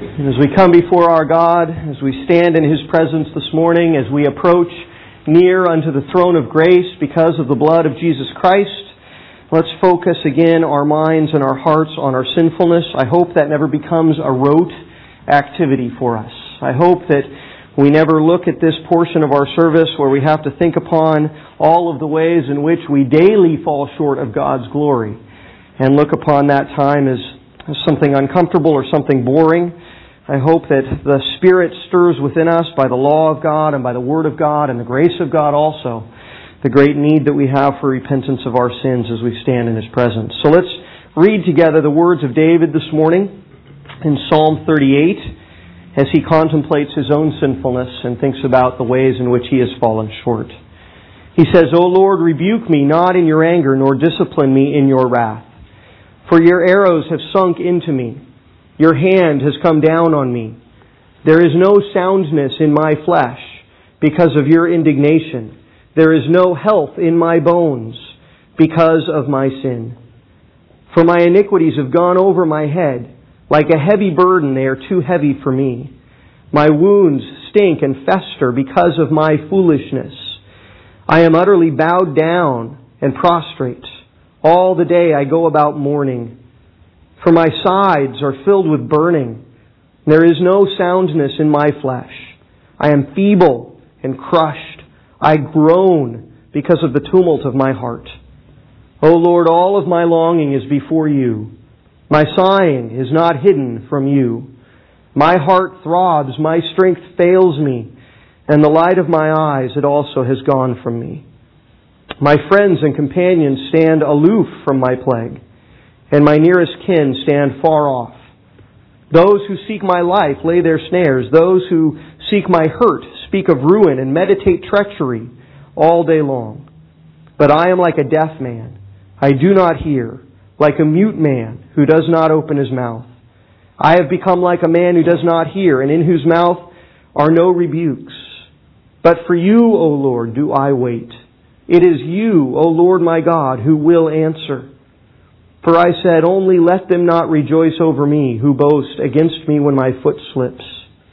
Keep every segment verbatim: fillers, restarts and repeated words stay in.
And as we come before our God, as we stand in His presence this morning, as we approach near unto the throne of grace because of the blood of Jesus Christ, let's focus again our minds and our hearts on our sinfulness. I hope that never becomes a rote activity for us. I hope that we never look at this portion of our service where we have to think upon all of the ways in which we daily fall short of God's glory and look upon that time as, as something uncomfortable or something boring. I hope that the Spirit stirs within us by the law of God and by the Word of God and the grace of God also, the great need that we have for repentance of our sins as we stand in His presence. So let's read together the words of David this morning in Psalm thirty-eight as he contemplates his own sinfulness and thinks about the ways in which he has fallen short. He says, O Lord, rebuke me not in your anger, nor discipline me in your wrath. For your arrows have sunk into me. Your hand has come down on me. There is no soundness in my flesh because of your indignation. There is no health in my bones because of my sin. For my iniquities have gone over my head. Like a heavy burden, they are too heavy for me. My wounds stink and fester because of my foolishness. I am utterly bowed down and prostrate. All the day I go about mourning. For my sides are filled with burning. There is no soundness in my flesh. I am feeble and crushed. I groan because of the tumult of my heart. O Lord, all of my longing is before you. My sighing is not hidden from you. My heart throbs, my strength fails me, and the light of my eyes, it also has gone from me. My friends and companions stand aloof from my plague, and my nearest kin stand far off. Those who seek my life lay their snares. Those who seek my hurt speak of ruin and meditate treachery all day long. But I am like a deaf man. I do not hear, like a mute man who does not open his mouth. I have become like a man who does not hear, and in whose mouth are no rebukes. But for you, O Lord, do I wait. It is you, O Lord my God, who will answer. For I said, only let them not rejoice over me who boast against me when my foot slips.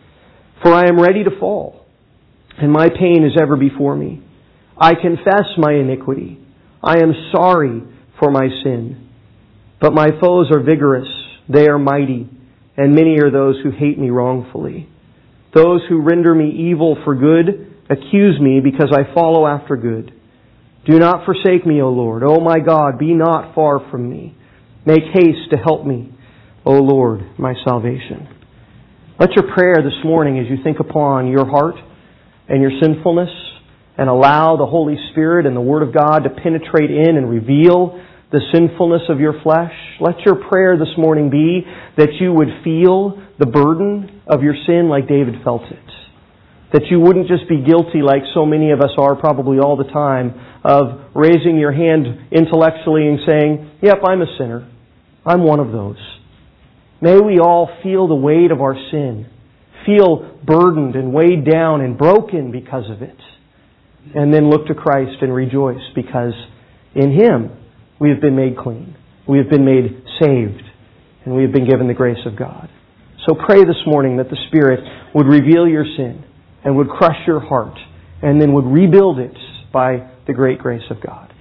For I am ready to fall, and my pain is ever before me. I confess my iniquity. I am sorry for my sin. But my foes are vigorous, they are mighty, and many are those who hate me wrongfully. Those who render me evil for good accuse me because I follow after good. Do not forsake me, O Lord. O my God, be not far from me. Make haste to help me, O Lord, my salvation. Let your prayer this morning as you think upon your heart and your sinfulness and allow the Holy Spirit and the Word of God to penetrate in and reveal the sinfulness of your flesh. Let your prayer this morning be that you would feel the burden of your sin like David felt it. That you wouldn't just be guilty like so many of us are probably all the time of raising your hand intellectually and saying, yep, I'm a sinner. I'm one of those. May we all feel the weight of our sin, feel burdened and weighed down and broken because of it, and then look to Christ and rejoice because in Him we have been made clean. We have been made saved. And we have been given the grace of God. So pray this morning that the Spirit would reveal your sin and would crush your heart and then would rebuild it by the great grace of God.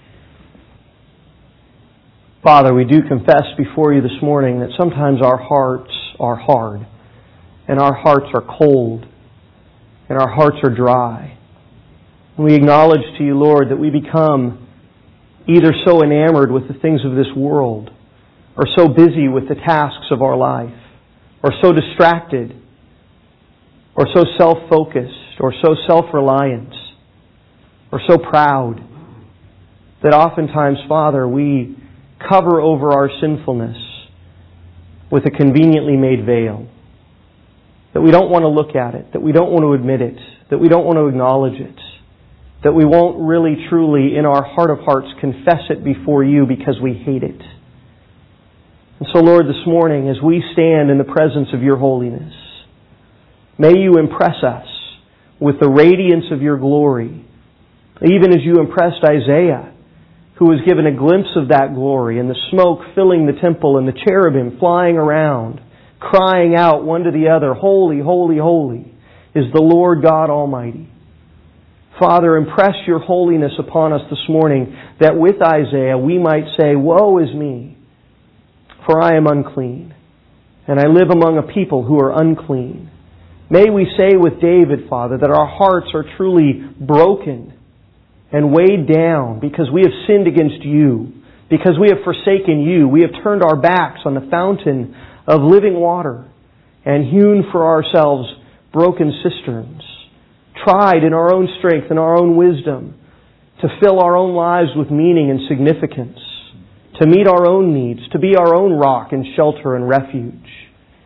Father, we do confess before you this morning that sometimes our hearts are hard and our hearts are cold and our hearts are dry. And we acknowledge to you, Lord, that we become either so enamored with the things of this world, or so busy with the tasks of our life, or so distracted, or so self-focused, or so self-reliant, or so proud, that oftentimes, Father, we cover over our sinfulness with a conveniently made veil. That we don't want to look at it, that we don't want to admit it, that we don't want to acknowledge it, that we won't really truly, in our heart of hearts, confess it before you because we hate it. And so, Lord, this morning, as we stand in the presence of your holiness, may you impress us with the radiance of your glory, even as you impressed Isaiah, who was given a glimpse of that glory and the smoke filling the temple and the cherubim flying around, crying out one to the other, "Holy, holy, holy is the Lord God Almighty." Father, impress your holiness upon us this morning, that with Isaiah we might say, "Woe is me, for I am unclean, and I live among a people who are unclean." May we say with David, Father, that our hearts are truly broken and weighed down because we have sinned against you, because we have forsaken you. We have turned our backs on the fountain of living water and hewn for ourselves broken cisterns, tried in our own strength and our own wisdom to fill our own lives with meaning and significance, to meet our own needs, to be our own rock and shelter and refuge,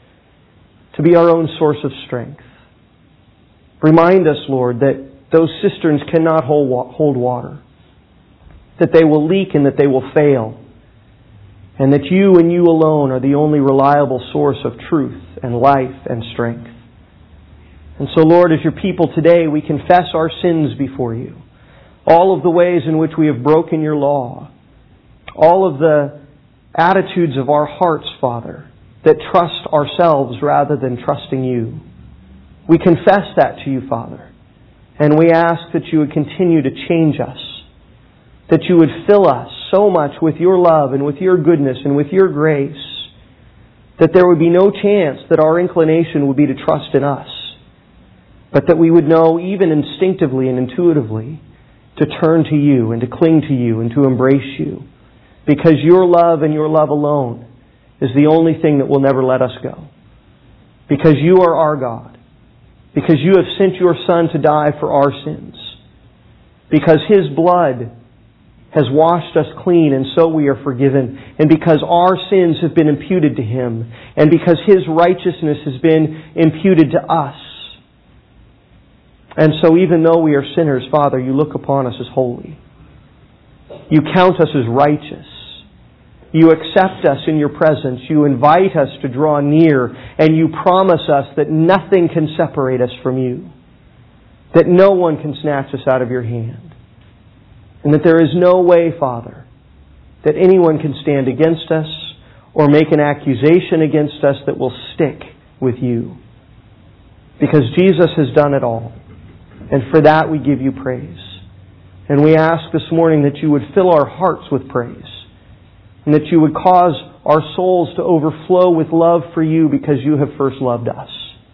to be our own source of strength. Remind us, Lord, that those cisterns cannot hold water, that they will leak and that they will fail, and that you and you alone are the only reliable source of truth and life and strength. And so, Lord, as your people today, we confess our sins before you, all of the ways in which we have broken your law, all of the attitudes of our hearts, Father, that trust ourselves rather than trusting you. We confess that to you, Father, and we ask that you would continue to change us, that you would fill us so much with your love and with your goodness and with your grace, that there would be no chance that our inclination would be to trust in us, but that we would know even instinctively and intuitively to turn to you and to cling to you and to embrace you, because your love and your love alone is the only thing that will never let us go. Because you are our God. Because you have sent your Son to die for our sins. Because His blood has washed us clean and so we are forgiven. And because our sins have been imputed to Him. And because His righteousness has been imputed to us. And so even though we are sinners, Father, you look upon us as holy. You count us as righteous. You accept us in your presence. You invite us to draw near. And you promise us that nothing can separate us from you. That no one can snatch us out of your hand. And that there is no way, Father, that anyone can stand against us or make an accusation against us that will stick with you. Because Jesus has done it all. And for that we give you praise. And we ask this morning that you would fill our hearts with praise. And that you would cause our souls to overflow with love for you because you have first loved us.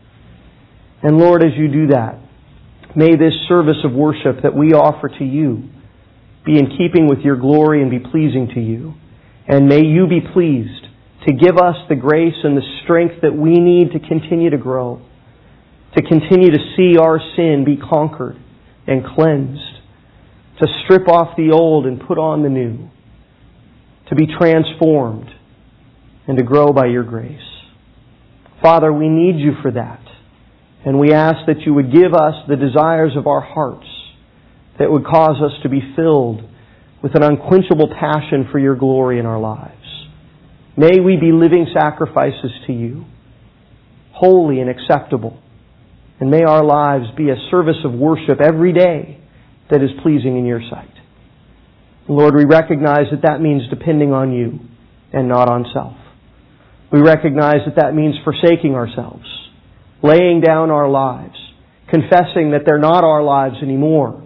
And Lord, as you do that, may this service of worship that we offer to you be in keeping with your glory and be pleasing to you. And may you be pleased to give us the grace and the strength that we need to continue to grow, to continue to see our sin be conquered and cleansed, to strip off the old and put on the new, to be transformed and to grow by your grace. Father, we need you for that. And we ask that you would give us the desires of our hearts that would cause us to be filled with an unquenchable passion for your glory in our lives. May we be living sacrifices to you, holy and acceptable. And may our lives be a service of worship every day that is pleasing in your sight. Lord, we recognize that that means depending on you and not on self. We recognize that that means forsaking ourselves, laying down our lives, confessing that they're not our lives anymore,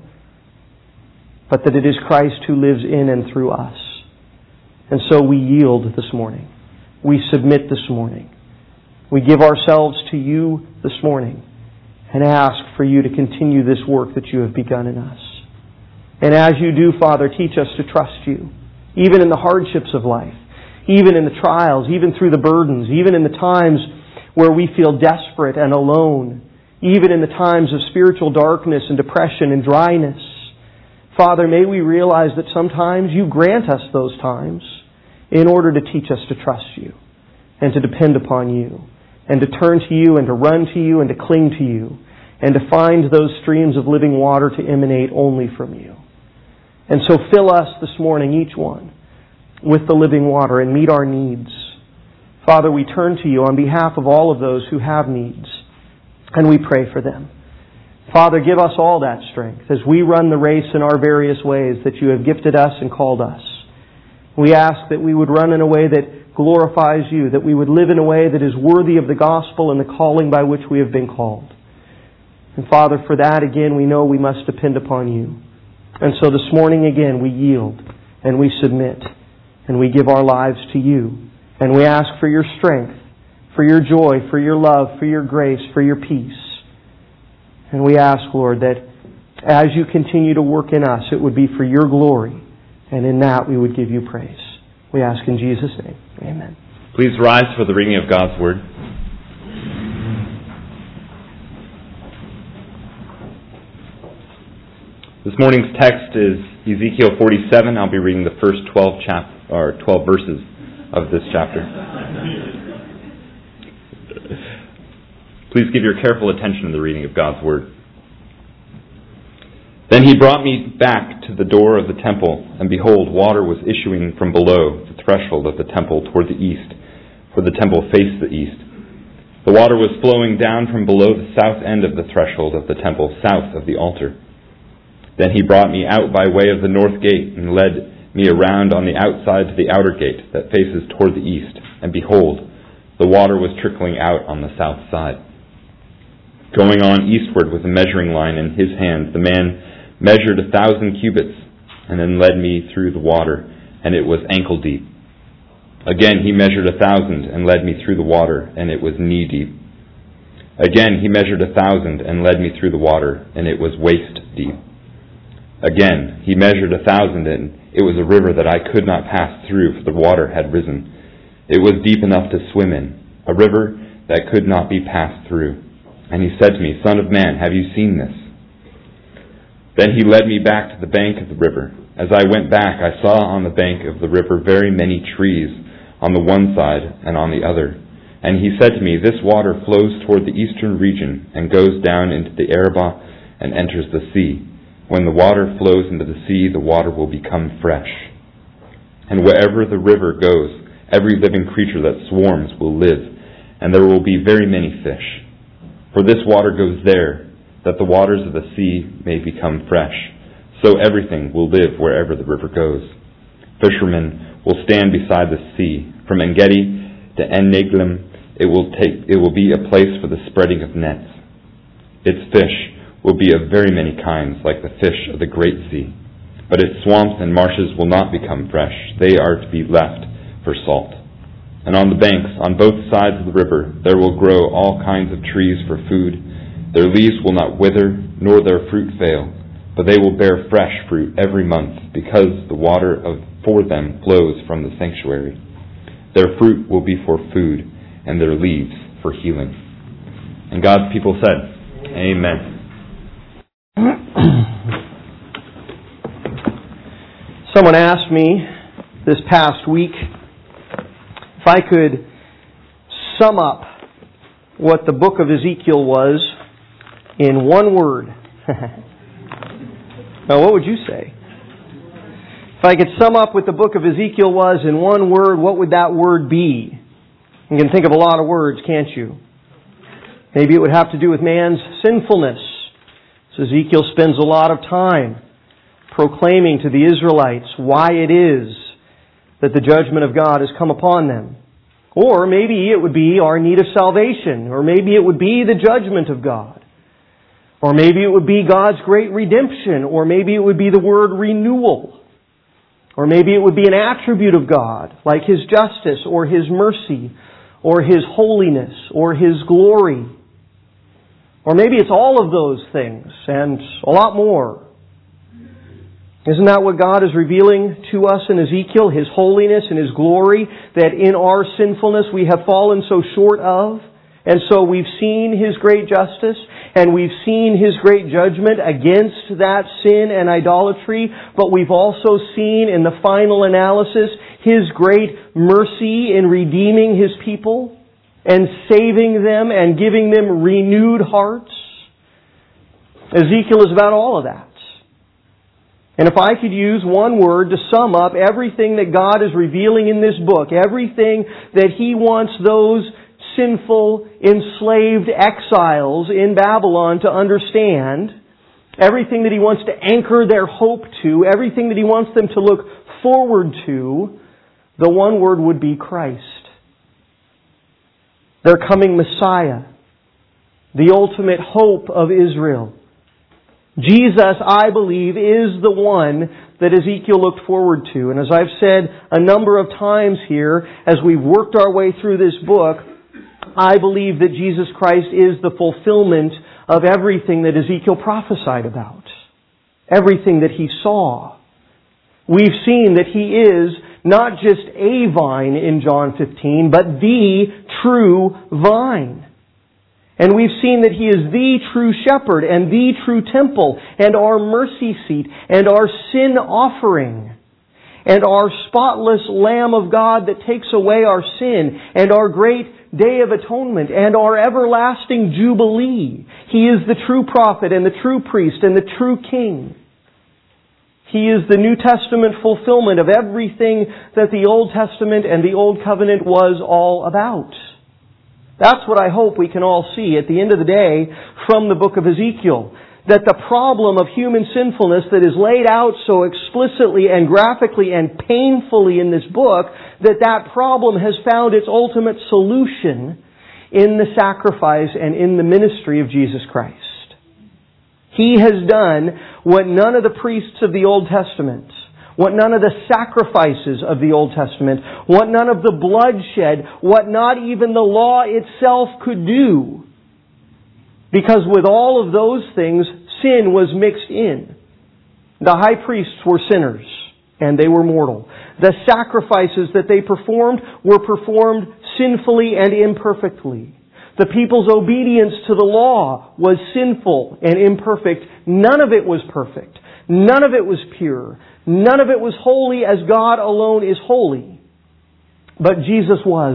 but that it is Christ who lives in and through us. And so we yield this morning. We submit this morning. We give ourselves to you this morning and ask for you to continue this work that you have begun in us. And as you do, Father, teach us to trust you, even in the hardships of life, even in the trials, even through the burdens, even in the times where we feel desperate and alone, even in the times of spiritual darkness and depression and dryness. Father, may we realize that sometimes you grant us those times in order to teach us to trust you and to depend upon you and to turn to you and to run to you and to cling to you and to find those streams of living water to emanate only from you. And so fill us this morning, each one, with the living water and meet our needs. Father, we turn to you on behalf of all of those who have needs, and we pray for them. Father, give us all that strength as we run the race in our various ways that you have gifted us and called us. We ask that we would run in a way that glorifies you, that we would live in a way that is worthy of the gospel and the calling by which we have been called. And Father, for that, again, we know we must depend upon you. And so this morning, again, we yield and we submit and we give our lives to you. And we ask for your strength, for your joy, for your love, for your grace, for your peace. And we ask, Lord, that as you continue to work in us, it would be for your glory. And in that we would give you praise. We ask in Jesus' name. Amen. Please rise for the reading of God's Word. This morning's text is Ezekiel forty-seven. I'll be reading the first twelve chap or twelve verses of this chapter. Please give your careful attention to the reading of God's Word. Then he brought me back to the door of the temple, and behold, water was issuing from below the threshold of the temple toward the east, for the temple faced the east. The water was flowing down from below the south end of the threshold of the temple, south of the altar. Then he brought me out by way of the north gate, and led me around on the outside to the outer gate that faces toward the east, and behold, the water was trickling out on the south side. Going on eastward with a measuring line in his hand, the man measured a thousand cubits, and then led me through the water, and it was ankle deep. Again he measured a thousand, and led me through the water, and it was knee deep. Again he measured a thousand, and led me through the water, and it was waist deep. Again he measured a thousand, and it was a river that I could not pass through, for the water had risen. It was deep enough to swim in, a river that could not be passed through. And he said to me, Son of man, have you seen this? Then he led me back to the bank of the river. As I went back, I saw on the bank of the river very many trees, on the one side and on the other. And he said to me, This water flows toward the eastern region, and goes down into the Arabah, and enters the sea. When the water flows into the sea, the water will become fresh. And wherever the river goes, every living creature that swarms will live, and there will be very many fish. For this water goes there, that the waters of the sea may become fresh. So everything will live wherever the river goes. Fishermen will stand beside the sea. From En-gedi to En-Neglim, it will take, it will be a place for the spreading of nets. Its fish will be of very many kinds, like the fish of the great sea. But its swamps and marshes will not become fresh. They are to be left for salt. And on the banks, on both sides of the river, there will grow all kinds of trees for food. Their leaves will not wither, nor their fruit fail, but they will bear fresh fruit every month, because the water of, for them flows from the sanctuary. Their fruit will be for food, and their leaves for healing. And God's people said, Amen. Someone asked me this past week if I could sum up what the book of Ezekiel was in one word. Now, what would you say? If I could sum up what the book of Ezekiel was in one word, what would that word be? You can think of a lot of words, can't you? Maybe it would have to do with man's sinfulness. So Ezekiel spends a lot of time proclaiming to the Israelites why it is that the judgment of God has come upon them. Or maybe it would be our need of salvation. Or maybe it would be the judgment of God. Or maybe it would be God's great redemption. Or maybe it would be the word renewal. Or maybe it would be an attribute of God, like His justice, or His mercy, or His holiness, or His glory. Or maybe it's all of those things, and a lot more. Isn't that what God is revealing to us in Ezekiel? His holiness and His glory, that in our sinfulness we have fallen so short of. And so we've seen His great justice, and we've seen His great judgment against that sin and idolatry, but we've also seen in the final analysis His great mercy in redeeming His people and saving them and giving them renewed hearts. Ezekiel is about all of that. And if I could use one word to sum up everything that God is revealing in this book, everything that He wants those sinful, enslaved exiles in Babylon to understand, everything that He wants to anchor their hope to, everything that He wants them to look forward to, the one word would be Christ. Their coming Messiah, the ultimate hope of Israel. Jesus, I believe, is the one that Ezekiel looked forward to. And as I've said a number of times here, as we've worked our way through this book, I believe that Jesus Christ is the fulfillment of everything that Ezekiel prophesied about. Everything that he saw. We've seen that he is not just a vine in John fifteen, but the true vine. And we've seen that He is the true shepherd and the true temple and our mercy seat and our sin offering and our spotless Lamb of God that takes away our sin and our great day of atonement and our everlasting jubilee. He is the true prophet and the true priest and the true king. He is the New Testament fulfillment of everything that the Old Testament and the Old Covenant was all about. That's what I hope we can all see at the end of the day from the book of Ezekiel. That the problem of human sinfulness that is laid out so explicitly and graphically and painfully in this book, that that problem has found its ultimate solution in the sacrifice and in the ministry of Jesus Christ. He has done what none of the priests of the Old Testament, what none of the sacrifices of the Old Testament, what none of the bloodshed, what not even the law itself could do. Because with all of those things, sin was mixed in. The high priests were sinners, and they were mortal. The sacrifices that they performed were performed sinfully and imperfectly. The people's obedience to the law was sinful and imperfect. None of it was perfect. None of it was pure. None of it was holy as God alone is holy. But Jesus was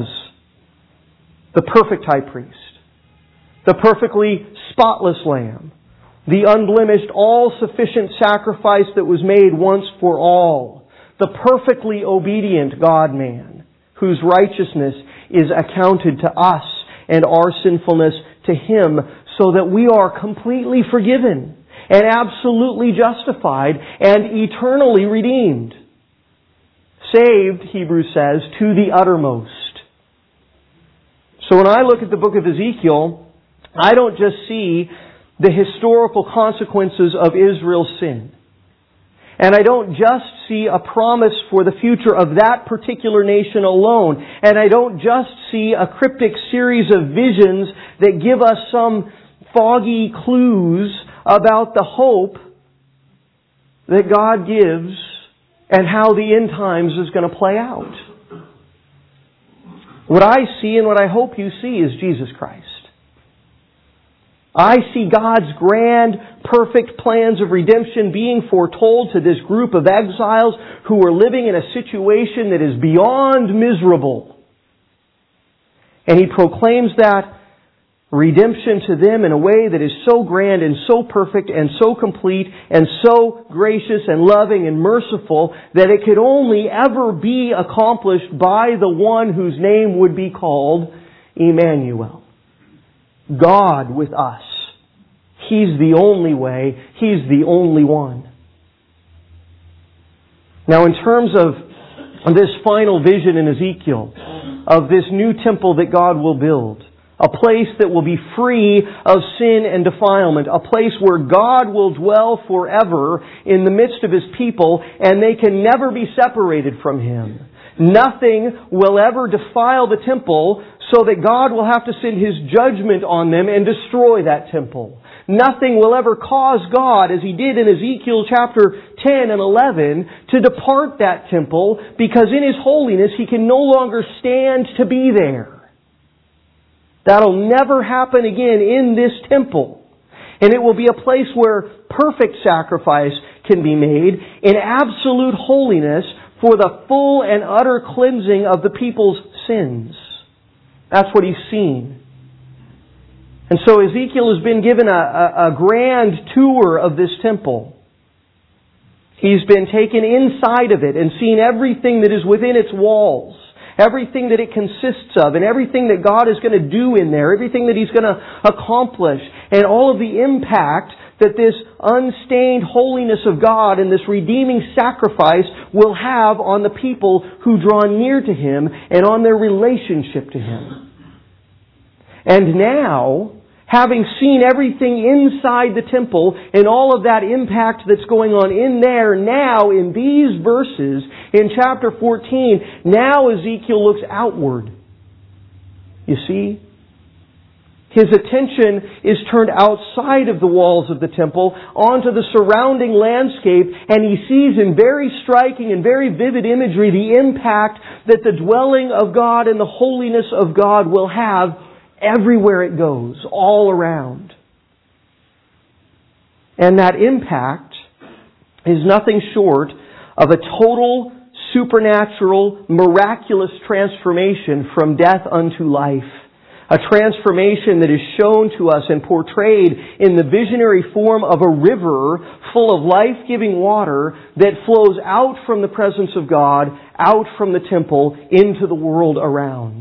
the perfect high priest, the perfectly spotless Lamb, the unblemished, all-sufficient sacrifice that was made once for all, the perfectly obedient God-man, whose righteousness is accounted to us and our sinfulness to Him, so that we are completely forgiven and absolutely justified and eternally redeemed. Saved, Hebrews says, to the uttermost. So when I look at the book of Ezekiel, I don't just see the historical consequences of Israel's sin. And I don't just see a promise for the future of that particular nation alone. And I don't just see a cryptic series of visions that give us some foggy clues about the hope that God gives and how the end times is going to play out. What I see and what I hope you see is Jesus Christ. I see God's grand, perfect plans of redemption being foretold to this group of exiles who are living in a situation that is beyond miserable. And He proclaims that redemption to them in a way that is so grand and so perfect and so complete and so gracious and loving and merciful that it could only ever be accomplished by the one whose name would be called Emmanuel. God with us. He's the only way. He's the only one. Now, in terms of this final vision in Ezekiel, of this new temple that God will build, a place that will be free of sin and defilement, a place where God will dwell forever in the midst of His people, and they can never be separated from Him. Nothing will ever defile the temple so that God will have to send His judgment on them and destroy that temple. Nothing will ever cause God, as He did in Ezekiel chapter ten and eleven, to depart that temple, because in His holiness He can no longer stand to be there. That'll never happen again in this temple. And it will be a place where perfect sacrifice can be made in absolute holiness for the full and utter cleansing of the people's sins. That's what He's seen. And so Ezekiel has been given a, a, a grand tour of this temple. He's been taken inside of it and seen everything that is within its walls, everything that it consists of, and everything that God is going to do in there, everything that He's going to accomplish, and all of the impact that this unstained holiness of God and this redeeming sacrifice will have on the people who draw near to Him and on their relationship to Him. And now, having seen everything inside the temple and all of that impact that's going on in there, now in these verses, in chapter fourteen, now Ezekiel looks outward. You see? His attention is turned outside of the walls of the temple onto the surrounding landscape, and he sees in very striking and very vivid imagery the impact that the dwelling of God and the holiness of God will have everywhere it goes, all around. And that impact is nothing short of a total, supernatural, miraculous transformation from death unto life. A transformation that is shown to us and portrayed in the visionary form of a river full of life-giving water that flows out from the presence of God, out from the temple, into the world around.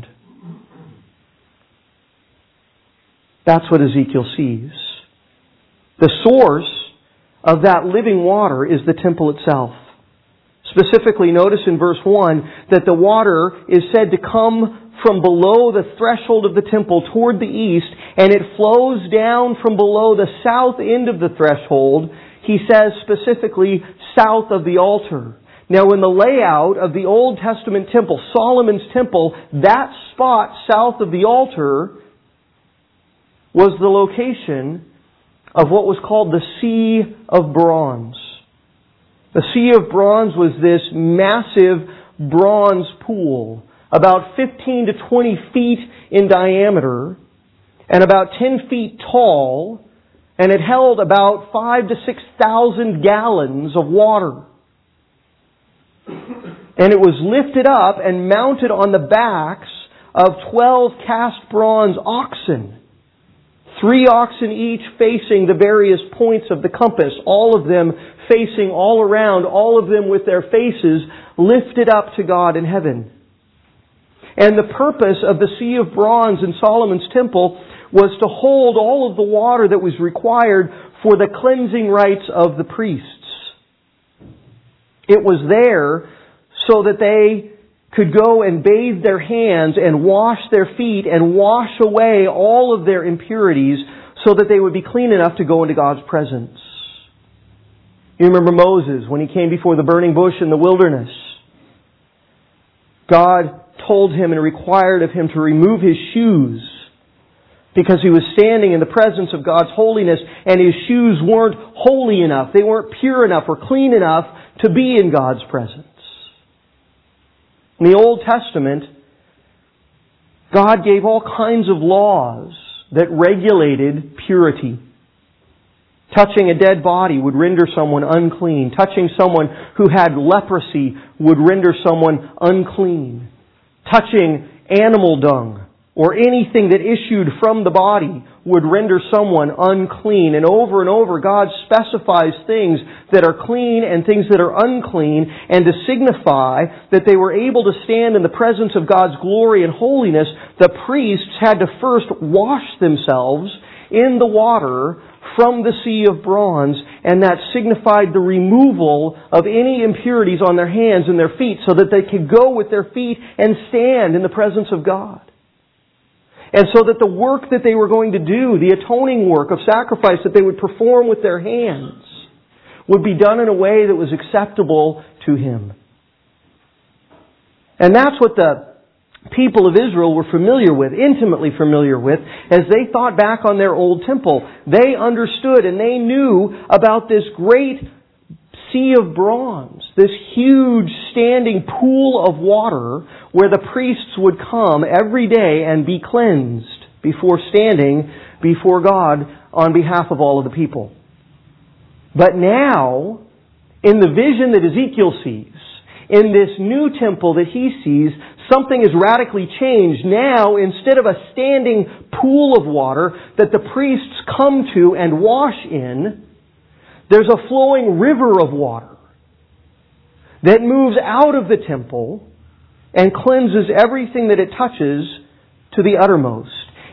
That's what Ezekiel sees. The source of that living water is the temple itself. Specifically, notice in verse one that the water is said to come from below the threshold of the temple toward the east, and it flows down from below the south end of the threshold. He says specifically, south of the altar. Now, in the layout of the Old Testament temple, Solomon's temple, that spot south of the altar was the location of what was called the Sea of Bronze. The Sea of Bronze was this massive bronze pool, about fifteen to twenty feet in diameter and about ten feet tall, and it held about five to six thousand gallons of water. And it was lifted up and mounted on the backs of twelve cast bronze oxen. Three oxen each facing the various points of the compass, all of them facing all around, all of them with their faces lifted up to God in heaven. And the purpose of the Sea of Bronze in Solomon's temple was to hold all of the water that was required for the cleansing rites of the priests. It was there so that they could go and bathe their hands and wash their feet and wash away all of their impurities so that they would be clean enough to go into God's presence. You remember Moses when he came before the burning bush in the wilderness. God told him and required of him to remove his shoes because he was standing in the presence of God's holiness and his shoes weren't holy enough. They weren't pure enough or clean enough to be in God's presence. In the Old Testament, God gave all kinds of laws that regulated purity. Touching a dead body would render someone unclean. Touching someone who had leprosy would render someone unclean. Touching animal dung or anything that issued from the body would render someone unclean. And over and over, God specifies things that are clean and things that are unclean, and to signify that they were able to stand in the presence of God's glory and holiness, the priests had to first wash themselves in the water from the Sea of Bronze, and that signified the removal of any impurities on their hands and their feet so that they could go with their feet and stand in the presence of God. And so that the work that they were going to do, the atoning work of sacrifice that they would perform with their hands, would be done in a way that was acceptable to Him. And that's what the people of Israel were familiar with, intimately familiar with, as they thought back on their old temple. They understood and they knew about this great Sea of Bronze, this huge standing pool of water where the priests would come every day and be cleansed before standing before God on behalf of all of the people. But now, in the vision that Ezekiel sees, in this new temple that he sees, something is radically changed. Now, instead of a standing pool of water that the priests come to and wash in, there's a flowing river of water that moves out of the temple and cleanses everything that it touches to the uttermost.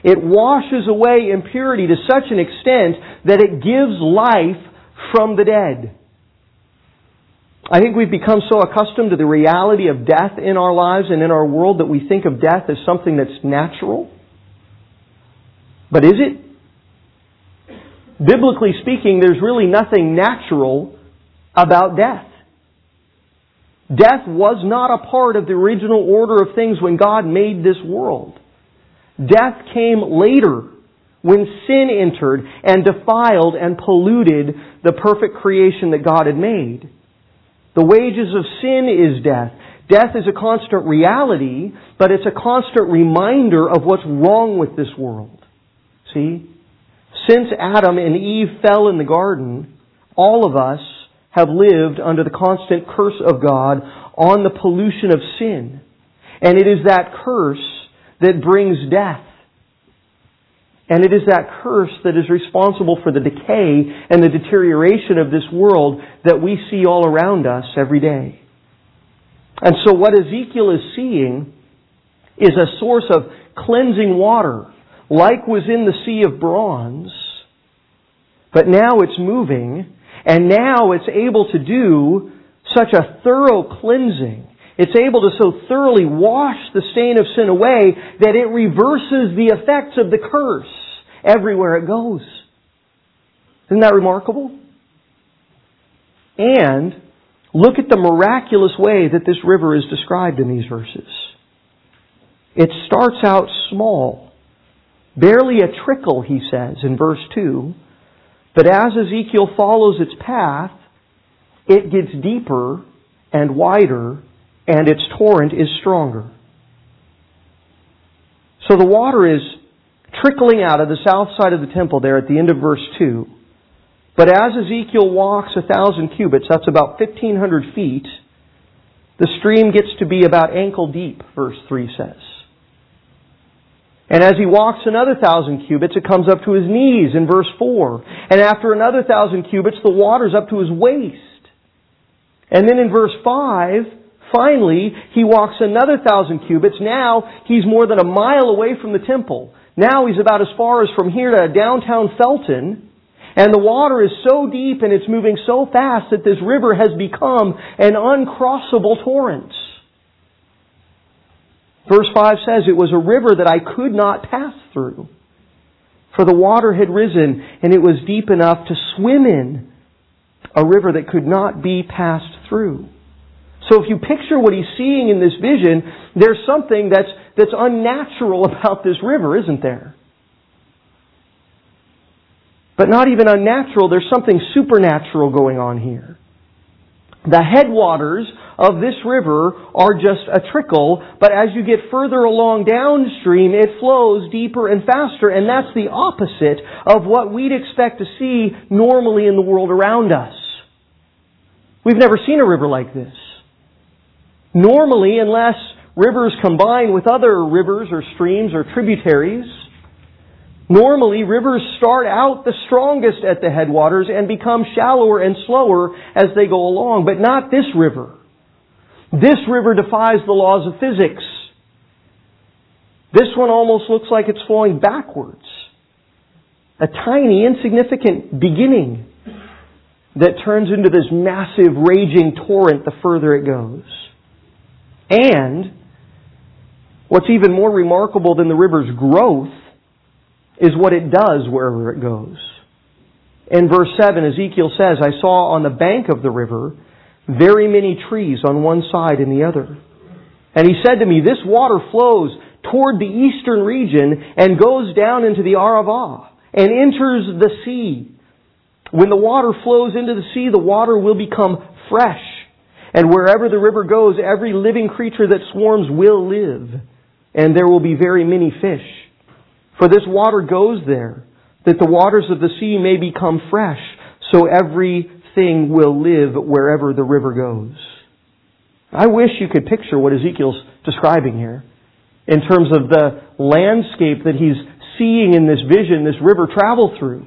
It washes away impurity to such an extent that it gives life from the dead. I think we've become so accustomed to the reality of death in our lives and in our world that we think of death as something that's natural. But is it? Biblically speaking, there's really nothing natural about death. Death was not a part of the original order of things when God made this world. Death came later when sin entered and defiled and polluted the perfect creation that God had made. The wages of sin is death. Death is a constant reality, but it's a constant reminder of what's wrong with this world. See? Since Adam and Eve fell in the garden, all of us have lived under the constant curse of God on the pollution of sin. And it is that curse that brings death. And it is that curse that is responsible for the decay and the deterioration of this world that we see all around us every day. And so what Ezekiel is seeing is a source of cleansing water, like was in the Sea of Bronze. But now it's moving, and now it's able to do such a thorough cleansing. It's able to so thoroughly wash the stain of sin away that it reverses the effects of the curse everywhere it goes. Isn't that remarkable? And look at the miraculous way that this river is described in these verses. It starts out small, barely a trickle, he says in verse two. But as Ezekiel follows its path, it gets deeper and wider, and its torrent is stronger. So the water is trickling out of the south side of the temple there at the end of verse two. But as Ezekiel walks a thousand cubits, that's about fifteen hundred feet, the stream gets to be about ankle deep, verse three says. And as he walks another thousand cubits, it comes up to his knees in verse four. And after another thousand cubits, the water's up to his waist. And then in verse five, finally, he walks another thousand cubits. Now he's more than a mile away from the temple. Now he's about as far as from here to downtown Felton. And the water is so deep and it's moving so fast that this river has become an uncrossable torrent. Verse five says, it was a river that I could not pass through, for the water had risen and it was deep enough to swim in, a river that could not be passed through. So if you picture what he's seeing in this vision, there's something that's, that's unnatural about this river, isn't there? But not even unnatural, there's something supernatural going on here. The headwaters of this river are just a trickle, but as you get further along downstream, it flows deeper and faster, and that's the opposite of what we'd expect to see normally in the world around us. We've never seen a river like this. Normally, unless rivers combine with other rivers or streams or tributaries, normally rivers start out the strongest at the headwaters and become shallower and slower as they go along, but not this river. This river defies the laws of physics. This one almost looks like it's flowing backwards. A tiny, insignificant beginning that turns into this massive, raging torrent the further it goes. And what's even more remarkable than the river's growth is what it does wherever it goes. In verse seven, Ezekiel says, I saw on the bank of the river very many trees on one side and the other. And he said to me, this water flows toward the eastern region and goes down into the Arava and enters the sea. When the water flows into the sea, the water will become fresh. And wherever the river goes, every living creature that swarms will live. And there will be very many fish. For this water goes there, that the waters of the sea may become fresh, so everything will live wherever the river goes. I wish you could picture what Ezekiel's describing here in terms of the landscape that he's seeing in this vision, this river travel through.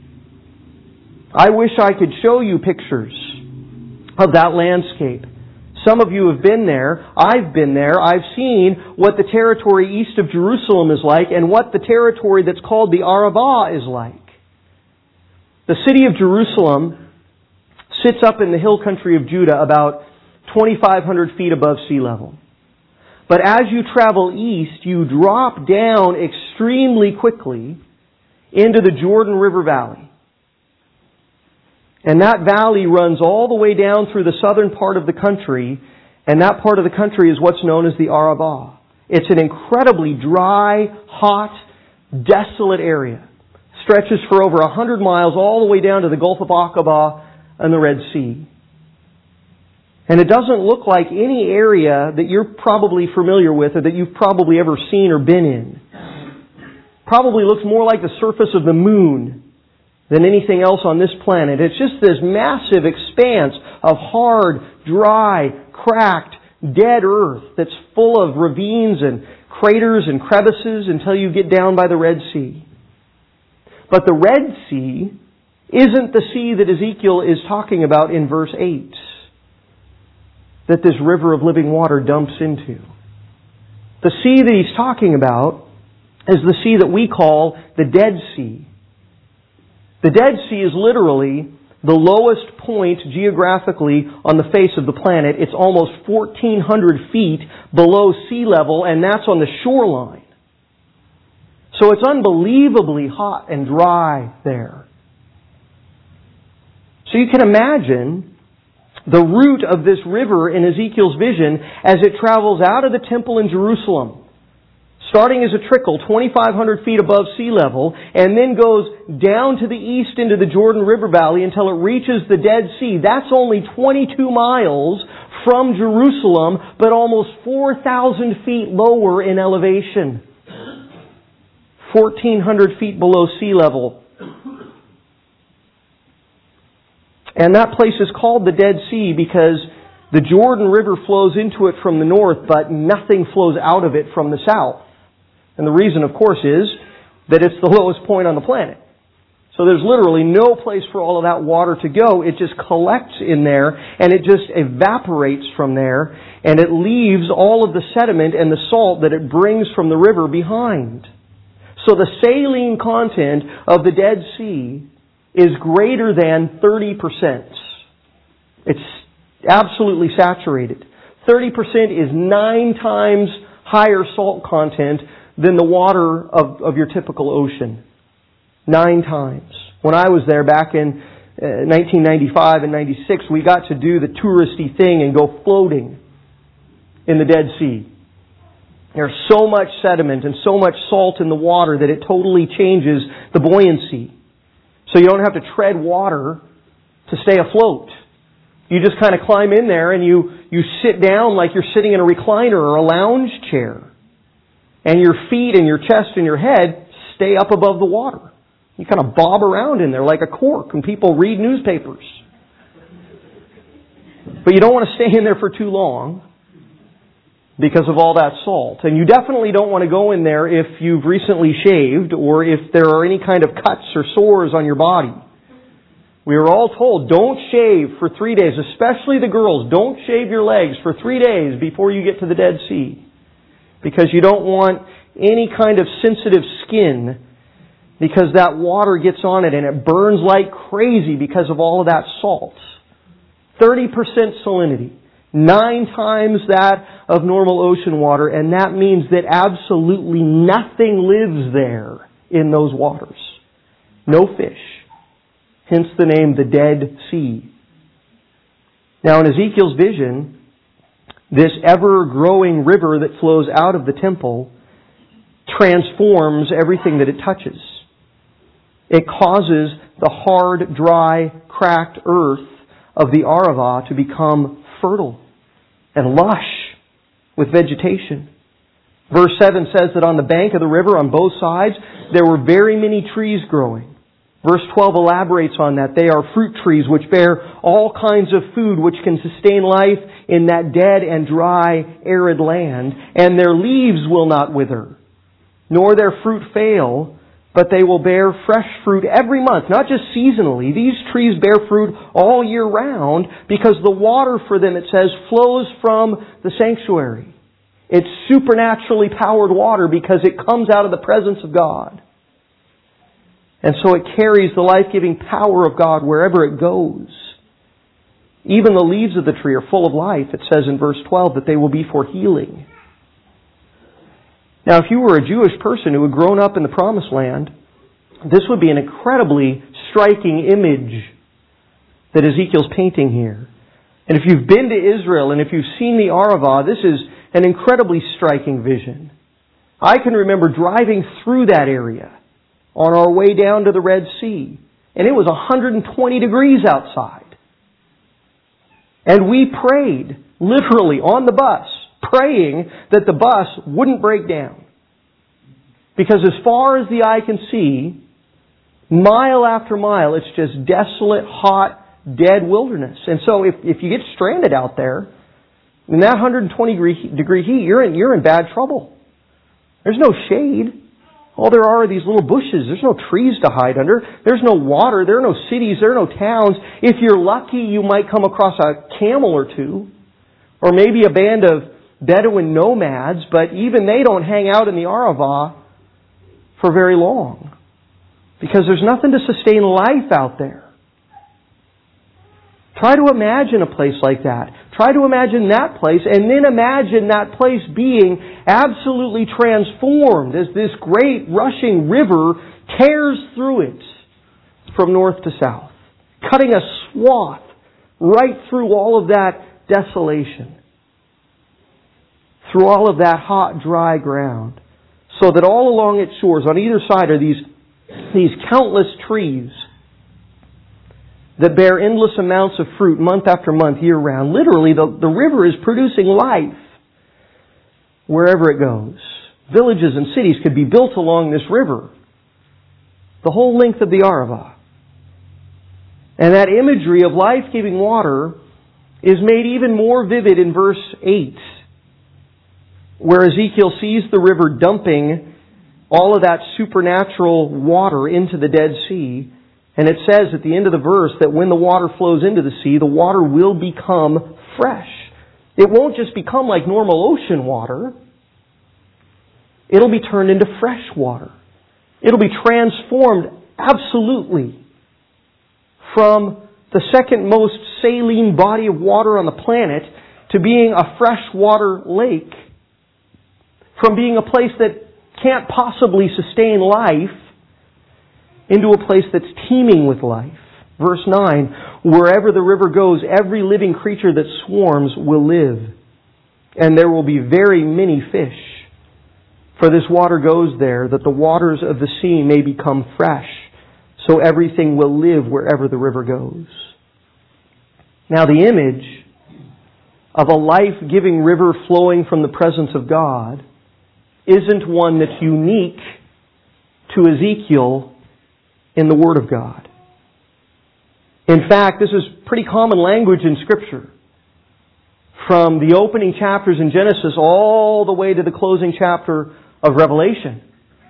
I wish I could show you pictures of that landscape. Some of you have been there. I've been there. I've seen what the territory east of Jerusalem is like and what the territory that's called the Arabah is like. The city of Jerusalem sits up in the hill country of Judah about twenty-five hundred feet above sea level. But as you travel east, you drop down extremely quickly into the Jordan River Valley. And that valley runs all the way down through the southern part of the country, and that part of the country is what's known as the Arabah. It's an incredibly dry, hot, desolate area. Stretches for over a hundred miles all the way down to the Gulf of Aqaba and the Red Sea. And it doesn't look like any area that you're probably familiar with or that you've probably ever seen or been in. Probably looks more like the surface of the moon than anything else on this planet. It's just this massive expanse of hard, dry, cracked, dead earth that's full of ravines and craters and crevices until you get down by the Red Sea. But the Red Sea isn't the sea that Ezekiel is talking about in verse eight, that this river of living water dumps into. The sea that he's talking about is the sea that we call the Dead Sea. The Dead Sea is literally the lowest point geographically on the face of the planet. It's almost fourteen hundred feet below sea level, and that's on the shoreline. So it's unbelievably hot and dry there. So you can imagine the route of this river in Ezekiel's vision as it travels out of the temple in Jerusalem, starting as a trickle twenty-five hundred feet above sea level, and then goes down to the east into the Jordan River Valley until it reaches the Dead Sea. That's only twenty-two miles from Jerusalem, but almost four thousand feet lower in elevation. fourteen hundred feet below sea level. And that place is called the Dead Sea because the Jordan River flows into it from the north, but nothing flows out of it from the south. And the reason, of course, is that it's the lowest point on the planet. So there's literally no place for all of that water to go. It just collects in there, and it just evaporates from there, and it leaves all of the sediment and the salt that it brings from the river behind. So the saline content of the Dead Sea is greater than thirty percent. It's absolutely saturated. thirty percent is nine times higher salt content than the water of, of your typical ocean. Nine times. When I was there back in uh, nineteen ninety-five and ninety-six, we got to do the touristy thing and go floating in the Dead Sea. There's so much sediment and so much salt in the water that it totally changes the buoyancy. So you don't have to tread water to stay afloat. You just kind of climb in there and you, you sit down like you're sitting in a recliner or a lounge chair. And your feet and your chest and your head stay up above the water. You kind of bob around in there like a cork when people read newspapers. But you don't want to stay in there for too long because of all that salt. And you definitely don't want to go in there if you've recently shaved or if there are any kind of cuts or sores on your body. We are all told, don't shave for three days, especially the girls. Don't shave your legs for three days before you get to the Dead Sea, because you don't want any kind of sensitive skin, because that water gets on it and it burns like crazy because of all of that salt. thirty percent salinity. Nine times that of normal ocean water, and that means that absolutely nothing lives there in those waters. No fish. Hence the name the Dead Sea. Now in Ezekiel's vision, this ever-growing river that flows out of the temple transforms everything that it touches. It causes the hard, dry, cracked earth of the Arava to become fertile and lush with vegetation. Verse seven says that on the bank of the river on both sides there were very many trees growing. Verse twelve elaborates on that. They are fruit trees which bear all kinds of food which can sustain life in that dead and dry, arid land. And their leaves will not wither, nor their fruit fail, but they will bear fresh fruit every month, not just seasonally. These trees bear fruit all year round because the water for them, it says, flows from the sanctuary. It's supernaturally powered water because it comes out of the presence of God. And so it carries the life-giving power of God wherever it goes. Even the leaves of the tree are full of life. It says in verse twelve that they will be for healing. Now, if you were a Jewish person who had grown up in the Promised Land, this would be an incredibly striking image that Ezekiel's painting here. And if you've been to Israel and if you've seen the Arava, this is an incredibly striking vision. I can remember driving through that area on our way down to the Red Sea, and it was one hundred twenty degrees outside. And we prayed, literally on the bus, praying that the bus wouldn't break down. Because as far as the eye can see, mile after mile, it's just desolate, hot, dead wilderness. And so if, if you get stranded out there, in that one hundred twenty degree heat, you're in, you're in bad trouble. There's no shade. All there are are these little bushes. There's no trees to hide under. There's no water. There are no cities. There are no towns. If you're lucky, you might come across a camel or two, or maybe a band of Bedouin nomads, but even they don't hang out in the Arava for very long because there's nothing to sustain life out there. Try to imagine a place like that. Try to imagine that place, and then imagine that place being absolutely transformed as this great rushing river tears through it from north to south, cutting a swath right through all of that desolation, through all of that hot, dry ground, so that all along its shores, on either side, are these, these countless trees that bear endless amounts of fruit month after month, year round. Literally, the, the river is producing life wherever it goes. Villages and cities could be built along this river, the whole length of the Arava. And that imagery of life-giving water is made even more vivid in verse eight, where Ezekiel sees the river dumping all of that supernatural water into the Dead Sea. And it says at the end of the verse that when the water flows into the sea, the water will become fresh. It won't just become like normal ocean water. It'll be turned into fresh water. It'll be transformed absolutely from the second most saline body of water on the planet to being a freshwater lake. From being a place that can't possibly sustain life into a place that's teeming with life. Verse nine, wherever the river goes, every living creature that swarms will live, and there will be very many fish. For this water goes there, that the waters of the sea may become fresh, so everything will live wherever the river goes. Now the image of a life-giving river flowing from the presence of God isn't one that's unique to Ezekiel in the Word of God. In fact, this is pretty common language in Scripture. From the opening chapters in Genesis all the way to the closing chapter of Revelation.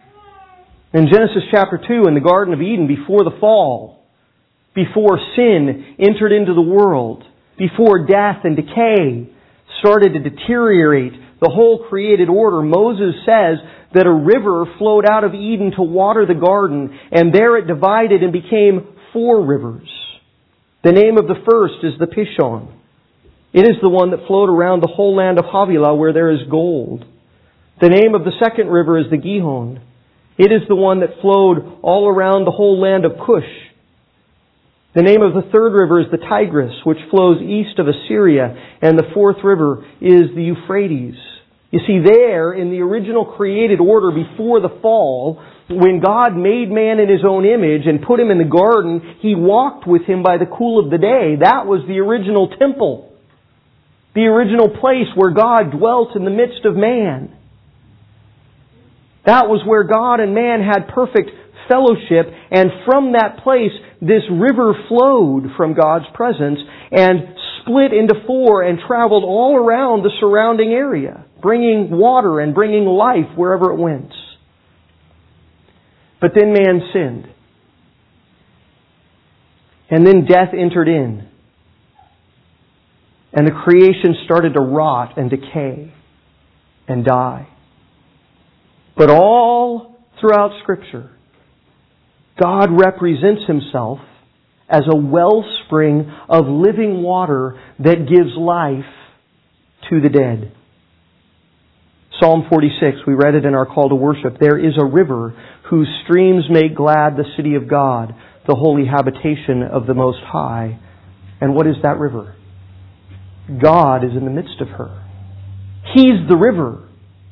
In Genesis chapter two, in the Garden of Eden, before the fall, before sin entered into the world, before death and decay started to deteriorate the whole created order, Moses says that a river flowed out of Eden to water the garden, and there it divided and became four rivers. The name of the first is the Pishon. It is the one that flowed around the whole land of Havilah where there is gold. The name of the second river is the Gihon. It is the one that flowed all around the whole land of Cush. The name of the third river is the Tigris, which flows east of Assyria, and the fourth river is the Euphrates. You see, there, in the original created order before the fall, when God made man in His own image and put him in the garden, He walked with him by the cool of the day. That was the original temple. The original place where God dwelt in the midst of man. That was where God and man had perfect fellowship, and from that place, this river flowed from God's presence and split into four and traveled all around the surrounding area, bringing water and bringing life wherever it went. But then man sinned. And then death entered in. And the creation started to rot and decay and die. But all throughout Scripture, God represents Himself as a wellspring of living water that gives life to the dead. Psalm forty-six, we read it in our call to worship. There is a river whose streams make glad the city of God, the holy habitation of the Most High. And what is that river? God is in the midst of her. He's the river.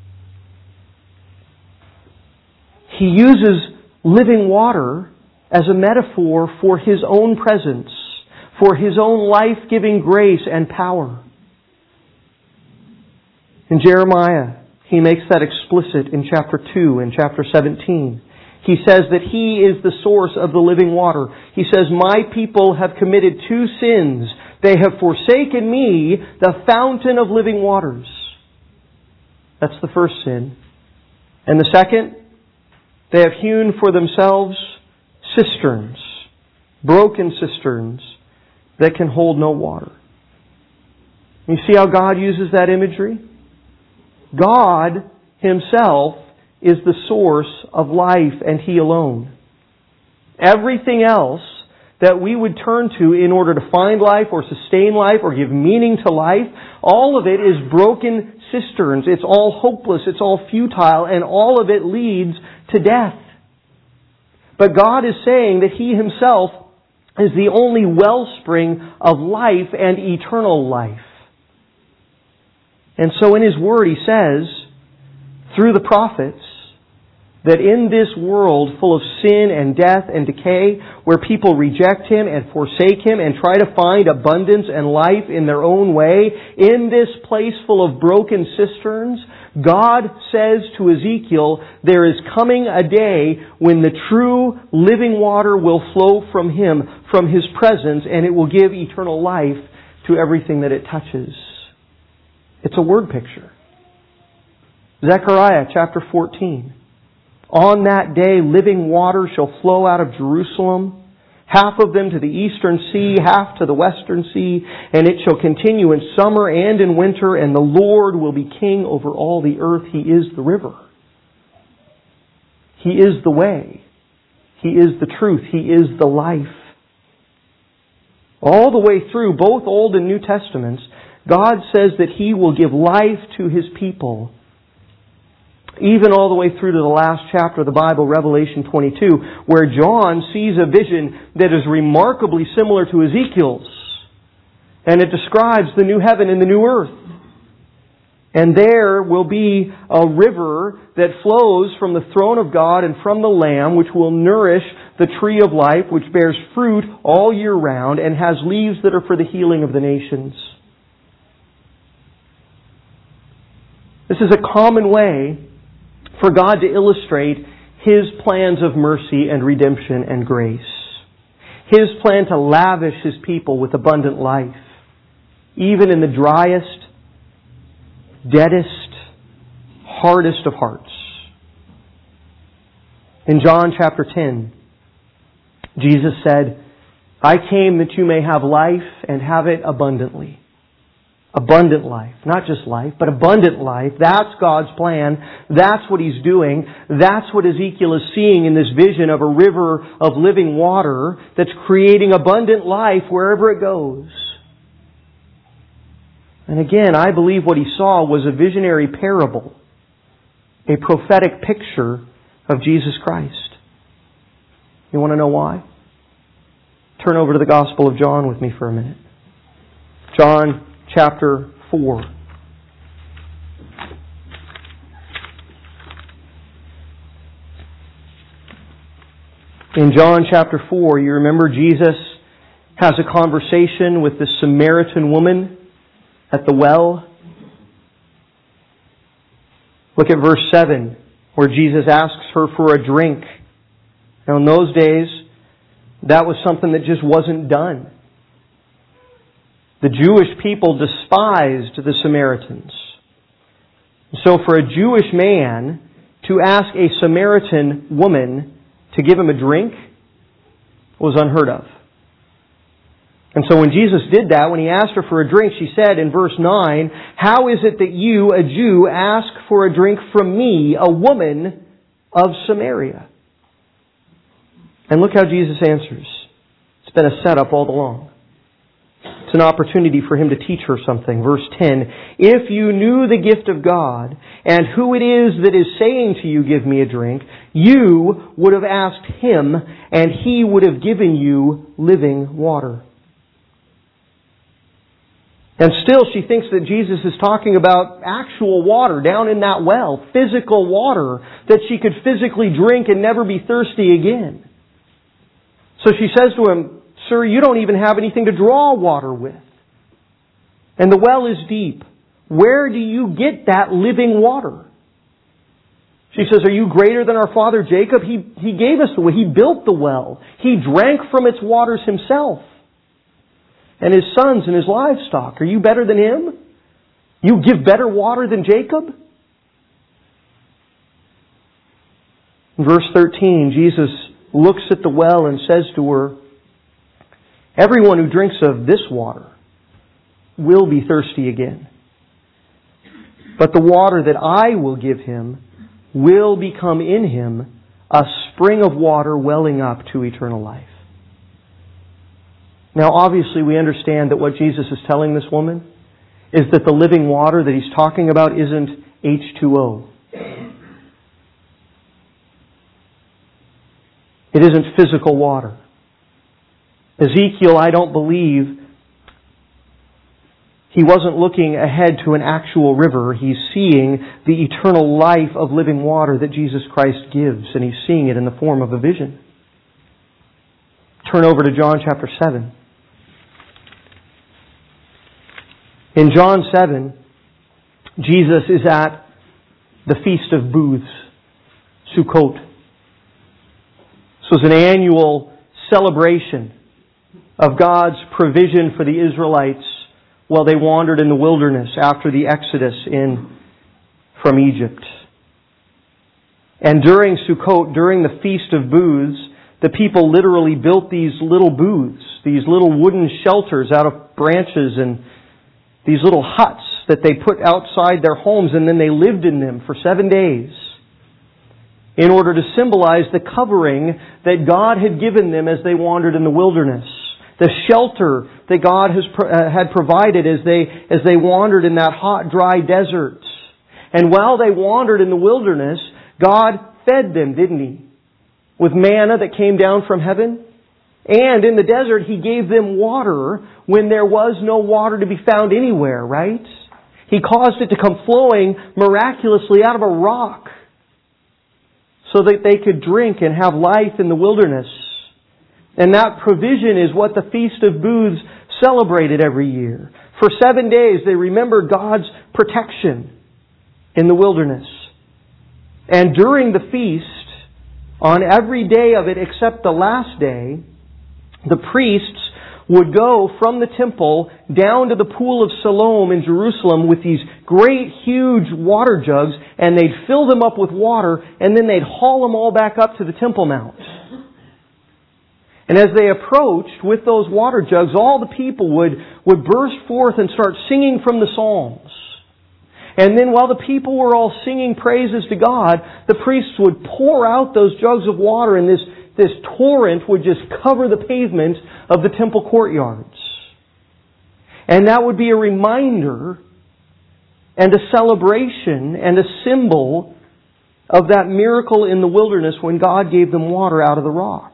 He uses living water as a metaphor for His own presence, for His own life-giving grace and power. In Jeremiah, He makes that explicit in chapter two and chapter seventeen. He says that He is the source of the living water. He says, "My people have committed two sins. They have forsaken Me, the fountain of living waters." That's the first sin. And the second, they have hewn for themselves cisterns, broken cisterns that can hold no water. You see how God uses that imagery? God Himself is the source of life, and He alone. Everything else that we would turn to in order to find life or sustain life or give meaning to life, all of it is broken cisterns. It's all hopeless. It's all futile. And all of it leads to death. But God is saying that He Himself is the only wellspring of life and eternal life. And so in His Word He says, through the prophets, that in this world full of sin and death and decay, where people reject Him and forsake Him and try to find abundance and life in their own way, in this place full of broken cisterns, God says to Ezekiel, there is coming a day when the true living water will flow from Him, from His presence, and it will give eternal life to everything that it touches. It's a word picture. Zechariah chapter fourteen. On that day, living water shall flow out of Jerusalem, half of them to the eastern sea, half to the western sea, and it shall continue in summer and in winter, and the Lord will be king over all the earth. He is the river. He is the way. He is the truth. He is the life. All the way through both Old and New Testaments, God says that He will give life to His people. Even all the way through to the last chapter of the Bible, Revelation twenty-two, where John sees a vision that is remarkably similar to Ezekiel's. And it describes the new heaven and the new earth. And there will be a river that flows from the throne of God and from the Lamb, which will nourish the tree of life, which bears fruit all year round and has leaves that are for the healing of the nations. This is a common way for God to illustrate His plans of mercy and redemption and grace. His plan to lavish His people with abundant life, even in the driest, deadest, hardest of hearts. In John chapter ten, Jesus said, "I came that you may have life and have it abundantly." Abundant life. Not just life, but abundant life. That's God's plan. That's what He's doing. That's what Ezekiel is seeing in this vision of a river of living water that's creating abundant life wherever it goes. And again, I believe what he saw was a visionary parable, a prophetic picture of Jesus Christ. You want to know why? Turn over to the Gospel of John with me for a minute. John chapter four. In John chapter four, you remember Jesus has a conversation with the Samaritan woman at the well. Look at verse seven, where Jesus asks her for a drink. Now in those days, that was something that just wasn't done. The Jewish people despised the Samaritans. So for a Jewish man to ask a Samaritan woman to give him a drink was unheard of. And so when Jesus did that, when He asked her for a drink, she said in verse nine, "How is it that you, a Jew, ask for a drink from me, a woman of Samaria?" And look how Jesus answers. It's been a setup all along. It's an opportunity for Him to teach her something. Verse ten, "If you knew the gift of God and who it is that is saying to you, 'Give me a drink,' you would have asked Him and He would have given you living water." And still she thinks that Jesus is talking about actual water down in that well, physical water that she could physically drink and never be thirsty again. So she says to him, "Sir, you don't even have anything to draw water with. And the well is deep. Where do you get that living water?" She says, "Are you greater than our father Jacob? He, he gave us the well. He built the well. He drank from its waters himself. And his sons and his livestock. Are you better than him? You give better water than Jacob?" In verse thirteen, Jesus looks at the well and says to her, "Everyone who drinks of this water will be thirsty again. But the water that I will give him will become in him a spring of water welling up to eternal life." Now, obviously, we understand that what Jesus is telling this woman is that the living water that He's talking about isn't H two O. It isn't physical water. Ezekiel, I don't believe, he wasn't looking ahead to an actual river. He's seeing the eternal life of living water that Jesus Christ gives, and he's seeing it in the form of a vision. Turn over to John chapter seven. In John seven, Jesus is at the Feast of Booths, Sukkot. This was an annual celebration of God's provision for the Israelites while they wandered in the wilderness after the Exodus in from Egypt. And during Sukkot, during the Feast of Booths, the people literally built these little booths, these little wooden shelters out of branches and these little huts that they put outside their homes, and then they lived in them for seven days in order to symbolize the covering that God had given them as they wandered in the wilderness. The shelter that God has uh, had provided as they as they wandered in that hot, dry desert. And while they wandered in the wilderness, God fed them, didn't He? With manna that came down from heaven. And in the desert, He gave them water when there was no water to be found anywhere, right? He caused it to come flowing miraculously out of a rock so that they could drink and have life in the wilderness. And that provision is what the Feast of Booths celebrated every year. For seven days, they remembered God's protection in the wilderness. And during the feast, on every day of it except the last day, the priests would go from the temple down to the pool of Siloam in Jerusalem with these great, huge water jugs, and they'd fill them up with water, and then they'd haul them all back up to the Temple Mount. And as they approached with those water jugs, all the people would, would burst forth and start singing from the Psalms. And then while the people were all singing praises to God, the priests would pour out those jugs of water, and this This torrent would just cover the pavement of the temple courtyards. And that would be a reminder and a celebration and a symbol of that miracle in the wilderness when God gave them water out of the rock.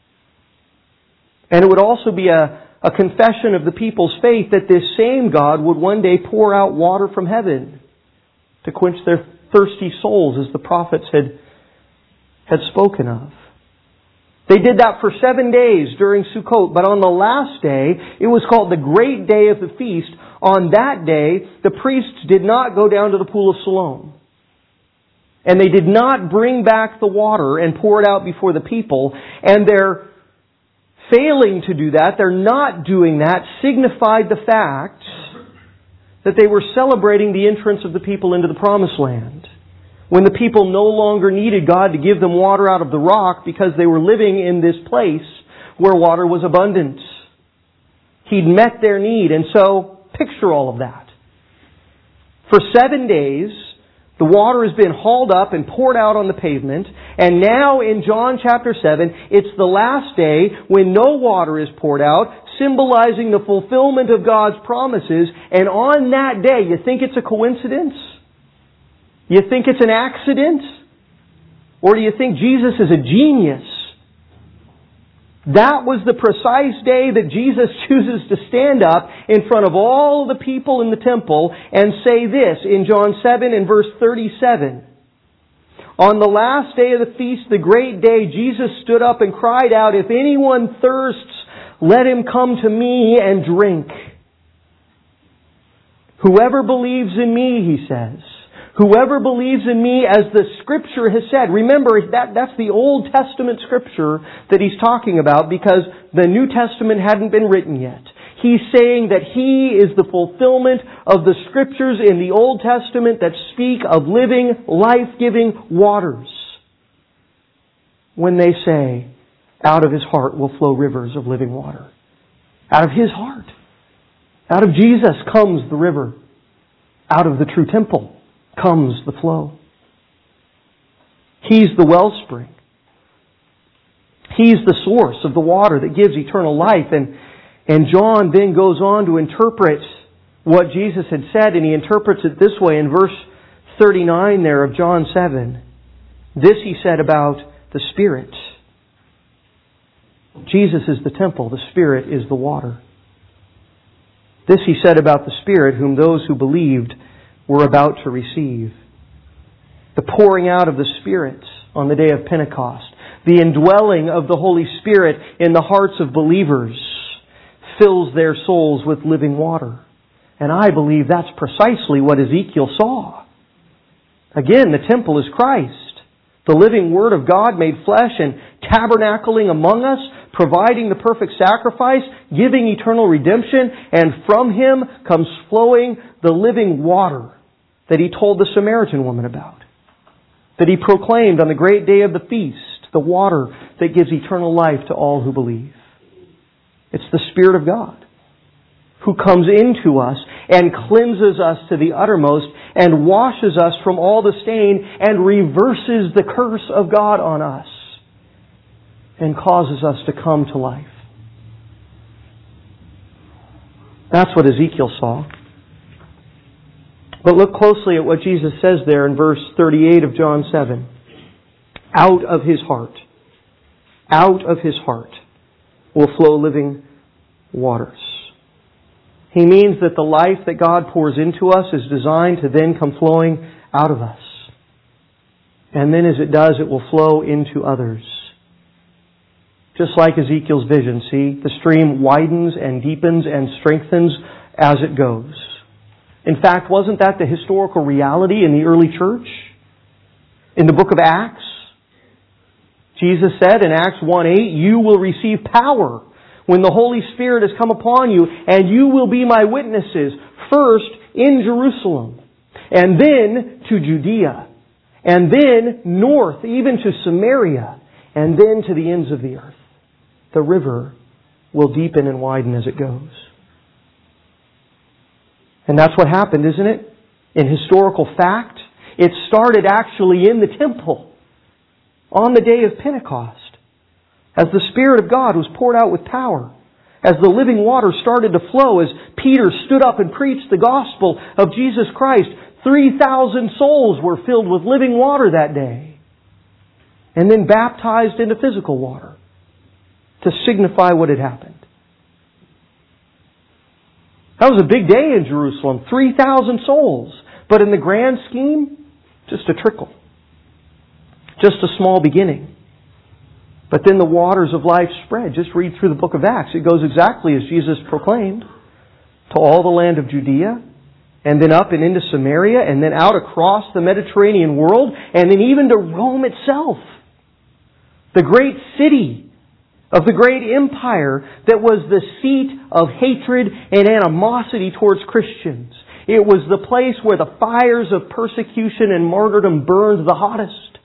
And it would also be a, a confession of the people's faith that this same God would one day pour out water from heaven to quench their thirsty souls, as the prophets had, had spoken of. They did that for seven days during Sukkot, but on the last day, it was called the Great Day of the Feast. On that day, the priests did not go down to the pool of Siloam. And they did not bring back the water and pour it out before the people. And their failing to do that, their not doing that, signified the fact that they were celebrating the entrance of the people into the Promised Land. when the people no longer needed God to give them water out of the rock because they were living in this place where water was abundant. He'd met their need, and so picture all of that. For seven days, the water has been hauled up and poured out on the pavement, and now in John chapter seven, it's the last day when no water is poured out, symbolizing the fulfillment of God's promises, and on that day, you think it's a coincidence? You think it's an accident? Or do you think Jesus is a genius? That was the precise day that Jesus chooses to stand up in front of all the people in the temple and say this in John seven and verse thirty-seven. On the last day of the feast, the great day, Jesus stood up and cried out, "If anyone thirsts, let him come to me and drink. Whoever believes in me," he says, "whoever believes in me, as the Scripture has said." Remember, that, that's the Old Testament Scripture that he's talking about because the New Testament hadn't been written yet. He's saying that He is the fulfillment of the Scriptures in the Old Testament that speak of living, life-giving waters. When they say, out of His heart will flow rivers of living water. Out of His heart. Out of Jesus comes the river. Out of the true temple comes the flow. He's the wellspring. He's the source of the water that gives eternal life. And, and John then goes on to interpret what Jesus had said, and he interprets it this way in verse thirty-nine there of John seven. This he said about the Spirit. Jesus is the temple, the Spirit is the water. This he said about the Spirit, whom those who believed were about to receive. The pouring out of the Spirit on the day of Pentecost. The indwelling of the Holy Spirit in the hearts of believers fills their souls with living water. And I believe that's precisely what Ezekiel saw. Again, the temple is Christ. The living Word of God made flesh and tabernacling among us, providing the perfect sacrifice, giving eternal redemption, and from Him comes flowing the living water that He told the Samaritan woman about, that He proclaimed on the great day of the feast, the water that gives eternal life to all who believe. It's the Spirit of God who comes into us and cleanses us to the uttermost and washes us from all the stain and reverses the curse of God on us and causes us to come to life. That's what Ezekiel saw. But look closely at what Jesus says there in verse thirty-eight of John seven. Out of His heart, out of His heart will flow living waters. He means that the life that God pours into us is designed to then come flowing out of us. And then as it does, it will flow into others. Just like Ezekiel's vision, see? The stream widens and deepens and strengthens as it goes. In fact, wasn't that the historical reality in the early church? In the book of Acts, Jesus said in Acts one eight, "You will receive power when the Holy Spirit has come upon you, and you will be my witnesses, first in Jerusalem, and then to Judea, and then north, even to Samaria, and then to the ends of the earth." The river will deepen and widen as it goes. And that's what happened, isn't it? In historical fact, it started actually in the temple on the day of Pentecost, as the Spirit of God was poured out with power, as the living water started to flow, as Peter stood up and preached the gospel of Jesus Christ. three thousand souls were filled with living water that day, and then baptized into physical water to signify what had happened. That was a big day in Jerusalem, three thousand souls. But in the grand scheme, just a trickle. Just a small beginning. But then the waters of life spread. Just read through the book of Acts. It goes exactly as Jesus proclaimed. To all the land of Judea, and then up and into Samaria, and then out across the Mediterranean world, and then even to Rome itself. The great city of the great empire that was the seat of hatred and animosity towards Christians. It was the place where the fires of persecution and martyrdom burned the hottest.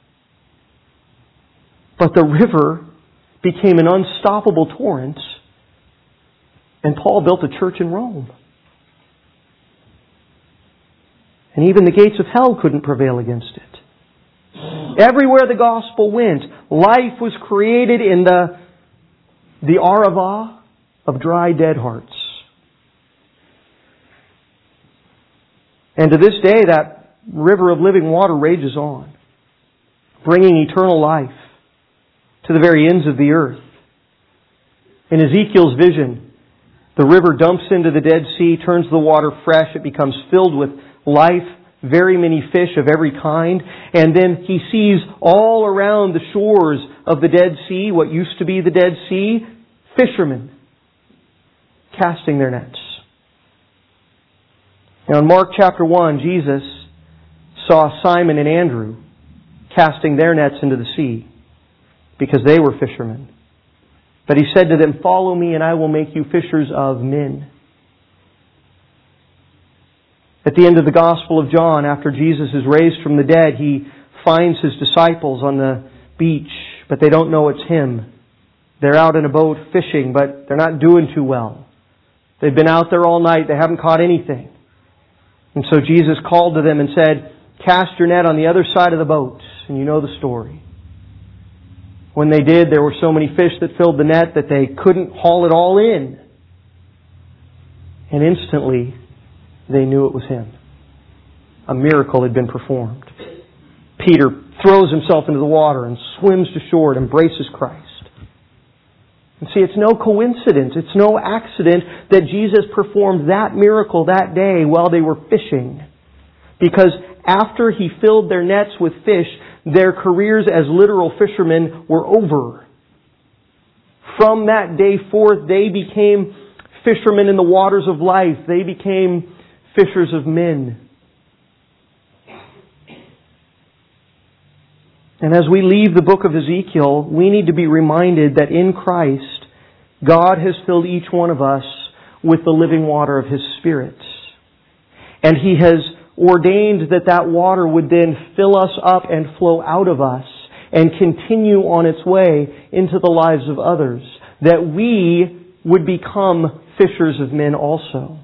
But the river became an unstoppable torrent, and Paul built a church in Rome. And even the gates of hell couldn't prevail against it. Everywhere the gospel went, life was created in the, the Arava of dry, dead hearts. And to this day, that river of living water rages on, bringing eternal life to the very ends of the earth. In Ezekiel's vision, the river dumps into the Dead Sea, turns the water fresh, it becomes filled with life, very many fish of every kind, and then he sees all around the shores of the Dead Sea, what used to be the Dead Sea, fishermen casting their nets. Now in Mark chapter one, Jesus saw Simon and Andrew casting their nets into the sea because they were fishermen. But he said to them, "Follow me and I will make you fishers of men." At the end of the Gospel of John, after Jesus is raised from the dead, he finds his disciples on the beach, but they don't know it's him. They're out in a boat fishing, but they're not doing too well. They've been out there all night, they haven't caught anything. And so Jesus called to them and said, "Cast your net on the other side of the boat." And you know the story. When they did, there were so many fish that filled the net that they couldn't haul it all in. And instantly, they knew it was him. A miracle had been performed. Peter throws himself into the water and swims to shore and embraces Christ. And see, it's no coincidence, it's no accident that Jesus performed that miracle that day while they were fishing. Because after he filled their nets with fish, their careers as literal fishermen were over. From that day forth, they became fishermen in the waters of life. They became fishers of men. And as we leave the book of Ezekiel, we need to be reminded that in Christ, God has filled each one of us with the living water of His Spirit. And He has ordained that that water would then fill us up and flow out of us and continue on its way into the lives of others. That we would become fishers of men also.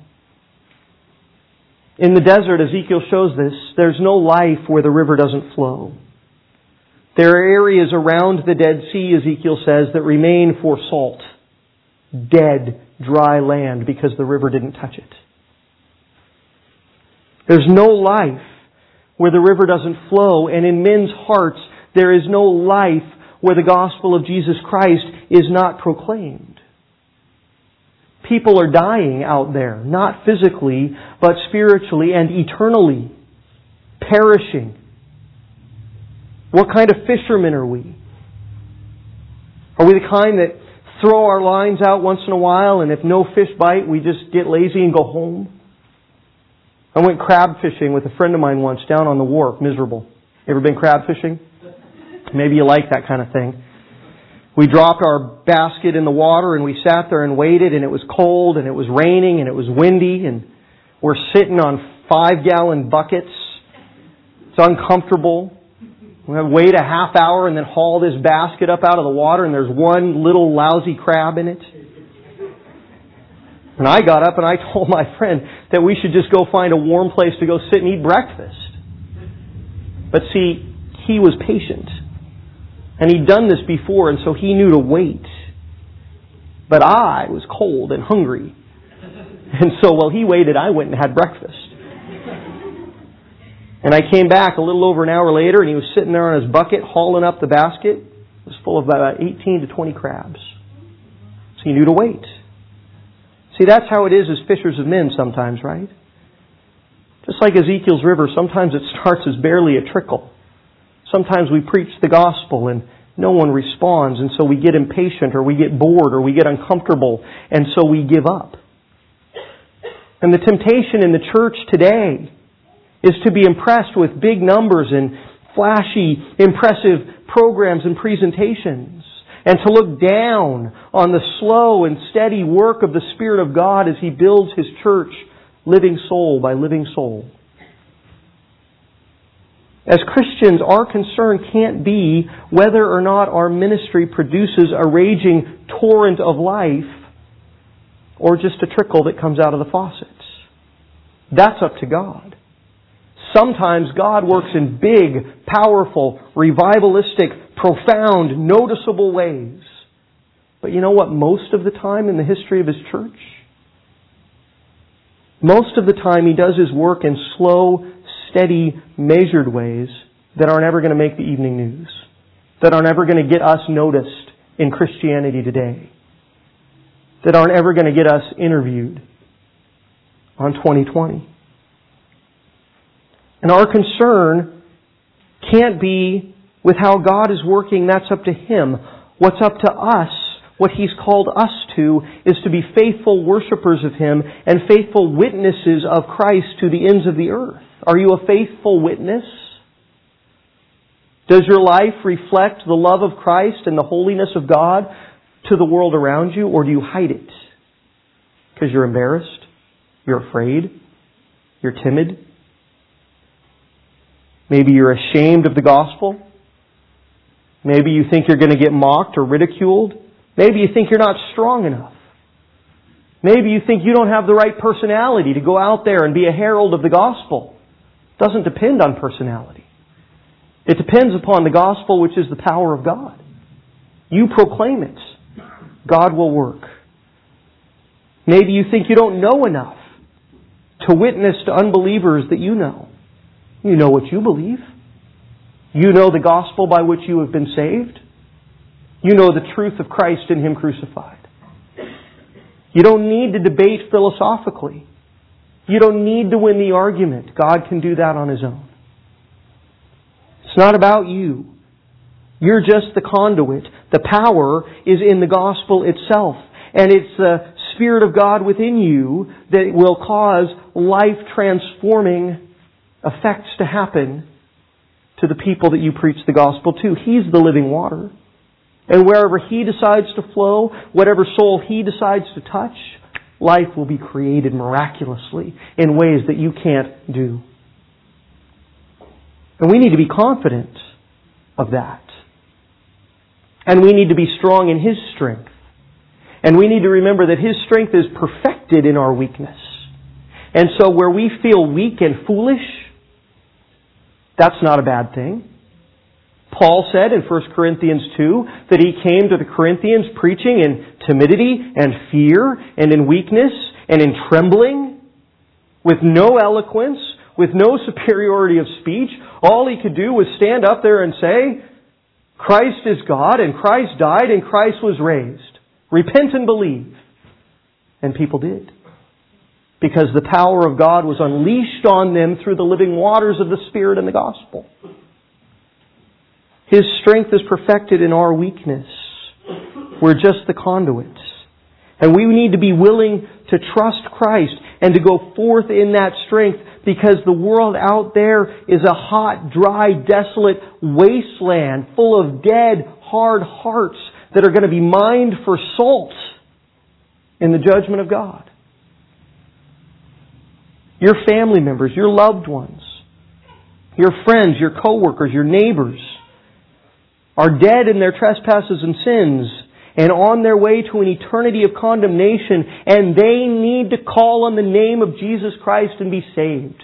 In the desert, Ezekiel shows this, there's no life where the river doesn't flow. There are areas around the Dead Sea, Ezekiel says, that remain for salt. Dead, dry land because the river didn't touch it. There's no life where the river doesn't flow, and in men's hearts there is no life where the gospel of Jesus Christ is not proclaimed. People are dying out there, not physically, but spiritually and eternally, perishing. What kind of fishermen are we? Are we the kind that throw our lines out once in a while, and if no fish bite, we just get lazy and go home? I went crab fishing with a friend of mine once down on the wharf, miserable. You ever been crab fishing? Maybe you like that kind of thing. We dropped our basket in the water and we sat there and waited, and it was cold and it was raining and it was windy, and we're sitting on five gallon buckets. It's uncomfortable. We have to wait a half hour and then haul this basket up out of the water, and there's one little lousy crab in it. And I got up and I told my friend that we should just go find a warm place to go sit and eat breakfast. But see, he was patient. And he'd done this before, and so he knew to wait. But I was cold and hungry. And so while he waited, I went and had breakfast. And I came back a little over an hour later, and he was sitting there on his bucket hauling up the basket. It was full of about eighteen to twenty crabs. So he knew to wait. See, that's how it is as fishers of men sometimes, right? Just like Ezekiel's river, sometimes it starts as barely a trickle. Sometimes we preach the gospel and no one responds, and so we get impatient or we get bored or we get uncomfortable, and so we give up. And the temptation in the church today is to be impressed with big numbers and flashy, impressive programs and presentations, and to look down on the slow and steady work of the Spirit of God as He builds His church living soul by living soul. As Christians, our concern can't be whether or not our ministry produces a raging torrent of life or just a trickle that comes out of the faucets. That's up to God. Sometimes God works in big, powerful, revivalistic, profound, noticeable ways. But you know what? Most of the time in the history of His church, most of the time He does His work in slow, steady, measured ways that aren't ever going to make the evening news, that aren't ever going to get us noticed in Christianity Today, that aren't ever going to get us interviewed on twenty twenty. And our concern can't be with how God is working. That's up to Him. What's up to us, what He's called us to, is to be faithful worshipers of Him and faithful witnesses of Christ to the ends of the earth. Are you a faithful witness? Does your life reflect the love of Christ and the holiness of God to the world around you, or do you hide it? Because you're embarrassed? You're afraid? You're timid? Maybe you're ashamed of the gospel? Maybe you think you're going to get mocked or ridiculed? Maybe you think you're not strong enough. Maybe you think you don't have the right personality to go out there and be a herald of the gospel. It doesn't depend on personality. It depends upon the gospel, which is the power of God. You proclaim it. God will work. Maybe you think you don't know enough to witness to unbelievers that you know. You know what you believe. You know the gospel by which you have been saved. You know the truth of Christ and Him crucified. You don't need to debate philosophically. You don't need to win the argument. God can do that on His own. It's not about you. You're just the conduit. The power is in the gospel itself. And it's the Spirit of God within you that will cause life-transforming effects to happen to the people that you preach the gospel to. He's the living water. And wherever He decides to flow, whatever soul He decides to touch, life will be created miraculously in ways that you can't do. And we need to be confident of that. And we need to be strong in His strength. And we need to remember that His strength is perfected in our weakness. And so where we feel weak and foolish, that's not a bad thing. Paul said in First Corinthians two that he came to the Corinthians preaching in timidity and fear and in weakness and in trembling, with no eloquence, with no superiority of speech. All he could do was stand up there and say, Christ is God, and Christ died, and Christ was raised. Repent and believe. And people did. Because the power of God was unleashed on them through the living waters of the Spirit and the gospel. His strength is perfected in our weakness. We're just the conduits. And we need to be willing to trust Christ and to go forth in that strength, because the world out there is a hot, dry, desolate wasteland full of dead, hard hearts that are going to be mined for salt in the judgment of God. Your family members, your loved ones, your friends, your co-workers, your neighbors are dead in their trespasses and sins and on their way to an eternity of condemnation, and they need to call on the name of Jesus Christ and be saved.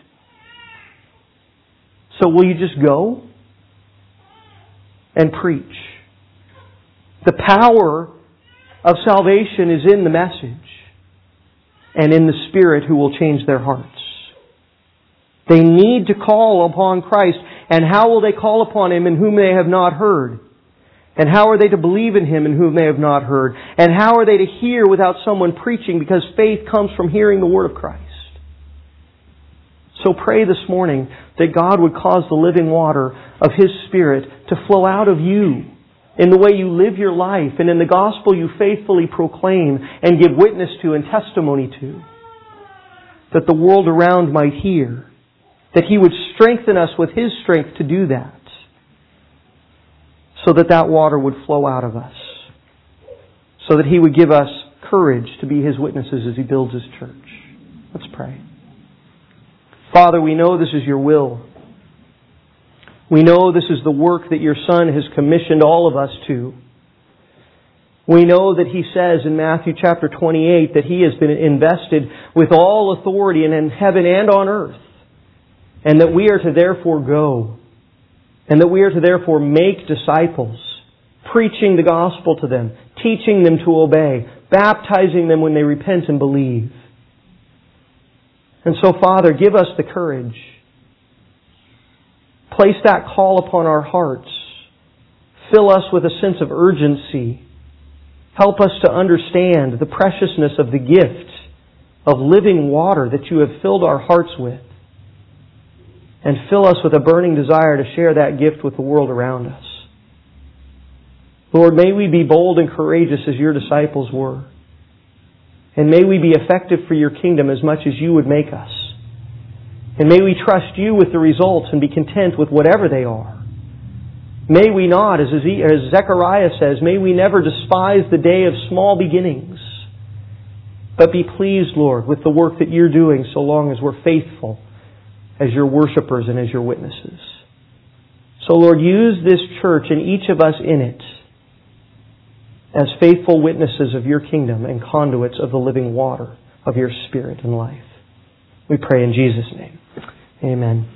So will you just go and preach? The power of salvation is in the message and in the Spirit who will change their hearts. They need to call upon Christ. And how will they call upon Him in whom they have not heard? And how are they to believe in Him in whom they have not heard? And how are they to hear without someone preaching? Because faith comes from hearing the Word of Christ. So pray this morning that God would cause the living water of His Spirit to flow out of you in the way you live your life and in the gospel you faithfully proclaim and give witness to and testimony to. That the world around might hear. That He would strengthen us with His strength to do that. So that that water would flow out of us. So that He would give us courage to be His witnesses as He builds His church. Let's pray. Father, we know this is your will. We know this is the work that your Son has commissioned all of us to. We know that He says in Matthew chapter twenty-eight that He has been invested with all authority in heaven and on earth, and that we are to therefore go, and that we are to therefore make disciples, preaching the gospel to them, teaching them to obey, baptizing them when they repent and believe. And so, Father, give us the courage. Place that call upon our hearts. Fill us with a sense of urgency. Help us to understand the preciousness of the gift of living water that you have filled our hearts with. And fill us with a burning desire to share that gift with the world around us. Lord, may we be bold and courageous as your disciples were. And may we be effective for your kingdom as much as you would make us. And may we trust you with the results and be content with whatever they are. May we not, as Zechariah says, may we never despise the day of small beginnings, but be pleased, Lord, with the work that you're doing so long as we're faithful as your worshipers and as your witnesses. So, Lord, use this church and each of us in it as faithful witnesses of your kingdom and conduits of the living water of your Spirit and life. We pray in Jesus' name. Amen.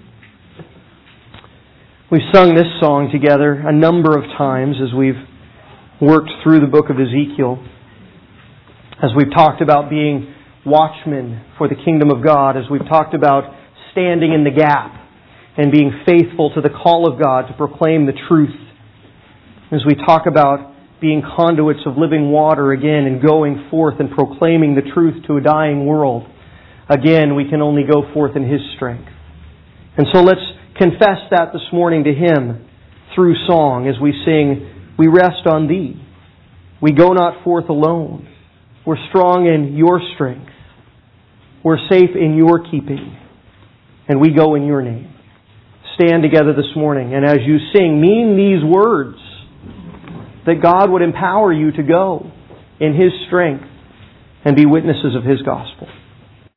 We've sung this song together a number of times as we've worked through the book of Ezekiel, as we've talked about being watchmen for the kingdom of God, as we've talked about standing in the gap and being faithful to the call of God to proclaim the truth, as we talk about being conduits of living water again and going forth and proclaiming the truth to a dying world. Again, we can only go forth in His strength. And so let's confess that this morning to Him through song as we sing, "We rest on Thee. We go not forth alone. We're strong in Your strength. We're safe in Your keeping. And we go in Your name." Stand together this morning, and as you sing, mean these words, that God would empower you to go in His strength and be witnesses of His gospel.